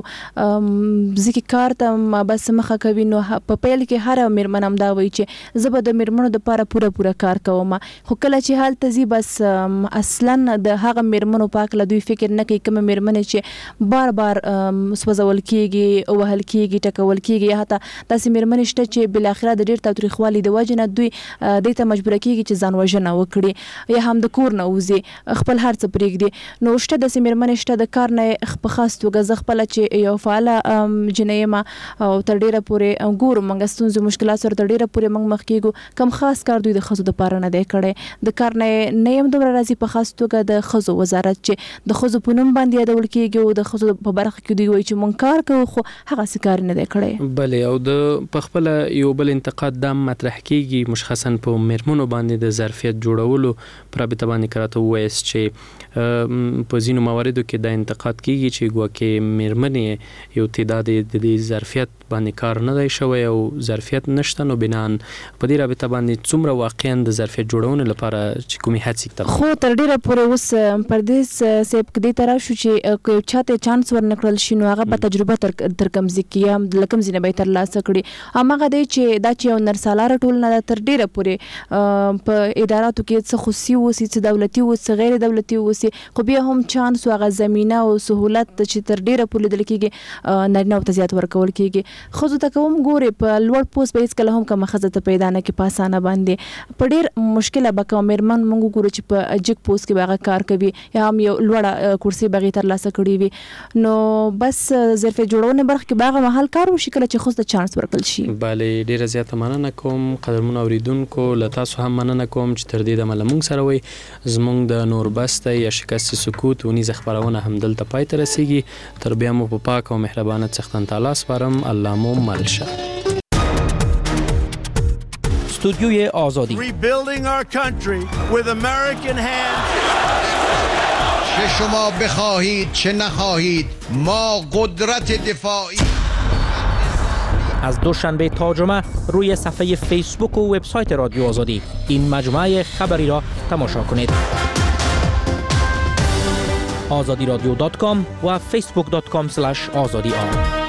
ځکه کار ته بس مخه کوي نو په پیل کې هر مرمن هم دا وایي چې زه به د مرمنو د لپاره پوره کار کوم خو کله چې حال تزي بس اصلا د هغه مرمنو پاک له دوی فکر نه کوي کوم مرمن چې بار سوځول کیږي او وهل کیږي ټکول کیږي هته تاسو مرمن شته چې بل اخره د ډیر توتریخوالي د وجنه دوی د ته مجبور کیږي چې ځان وژنه وکړي یا هم د کور نه وځي خپل هرڅ پرېږدي نو شته د مرمن شته د کار نه په خاص توګه ز خپل چې یو فعال جنې ما او تر ډیره پورې ګورم موږ ستونزې مشکلات سره تر ډیره پورې موږ مخ کیږو کم خاص کار دوی د خزو د پاره نه دی کړي د کار نه یم دومره راځي په خاص توګه د خزو وزارت چې د خزو په نوم باندې یادول کیږي او د خزو په برخه کې دوی وایي چې مونږ کار کوو خو هغه څه کار نه دی کړي بلې او د خپل یو بل انتقاد د مطرح کیږي مشخصا په مرمنو باندې د ظرفیت جوړولو پر رابطه باندې کراته وایي چې په ځینو مواردو کې د انتقاد کیږي چې ګواکې مرمنې یو تعداد د ظرفیت ظرفیت باندې کار نه دی شوی او ظرفیت نشته، نو بنان په دې رابطه باندې څومره واقعا د ظرفیت جوړونې لپاره چې کومې هڅې کوي؟ خو تر ډیره پورې اوس پردیس سیب کدي طرف شو چې چاته چانس ورنکړل شي نو هغه په تجربه تر کمزې کې لکم زینه به تر لاسه کړي. هغه دی چې دا چې نرسالار ټول نه تر ډیره پورې په اداراتو کې څه خصوصي وسی څه دولتي وسی غیر دولتي وسی، خو بیا هم چانس او هغه زمينه او سہولت چې تر ډیره پورې دل کېږي نارینه او تزيات ورکول کېږي. خو ته کوم ګوري په لوړ پوسټ به هیڅ کله هم کوم خزه ته پیدا نه کې پاسانه باندې په ډیر مشکله به کوم مرمن مونږ ګورو چې په اجک پوسټ کې به کار کوي یا هم یو لوړه کرسي بغیر تر لاسه کړی وي، نو بس ظرف جوړونه برخه کې باغه محل کار وشي کله چې خو ته چانس ورکړل شي. بله ډیره زیاته مننه کوم قدرمن اوریدونکو، لته سو هم مننه کوم چې تر دې د ملمون سره وي زمونږ د نور بسته یا شکست سکوت و نیز خبرونه هم دلته پای ته رسیږي. تر بیا مو په پاک او مهربانه څښتن تعالی سپارم. الله مو ملشه. استودیوی آزادی. Rebuilding our country with American hands. چه شما بخواهید چه نخواهید ما قدرت دفاعی. از دوشنبه تا جمعه روی صفحه فیسبوک و وبسایت رادیو آزادی این مجموعه خبری را تماشا کنید. azadiradyo.com و facebook.com/azadi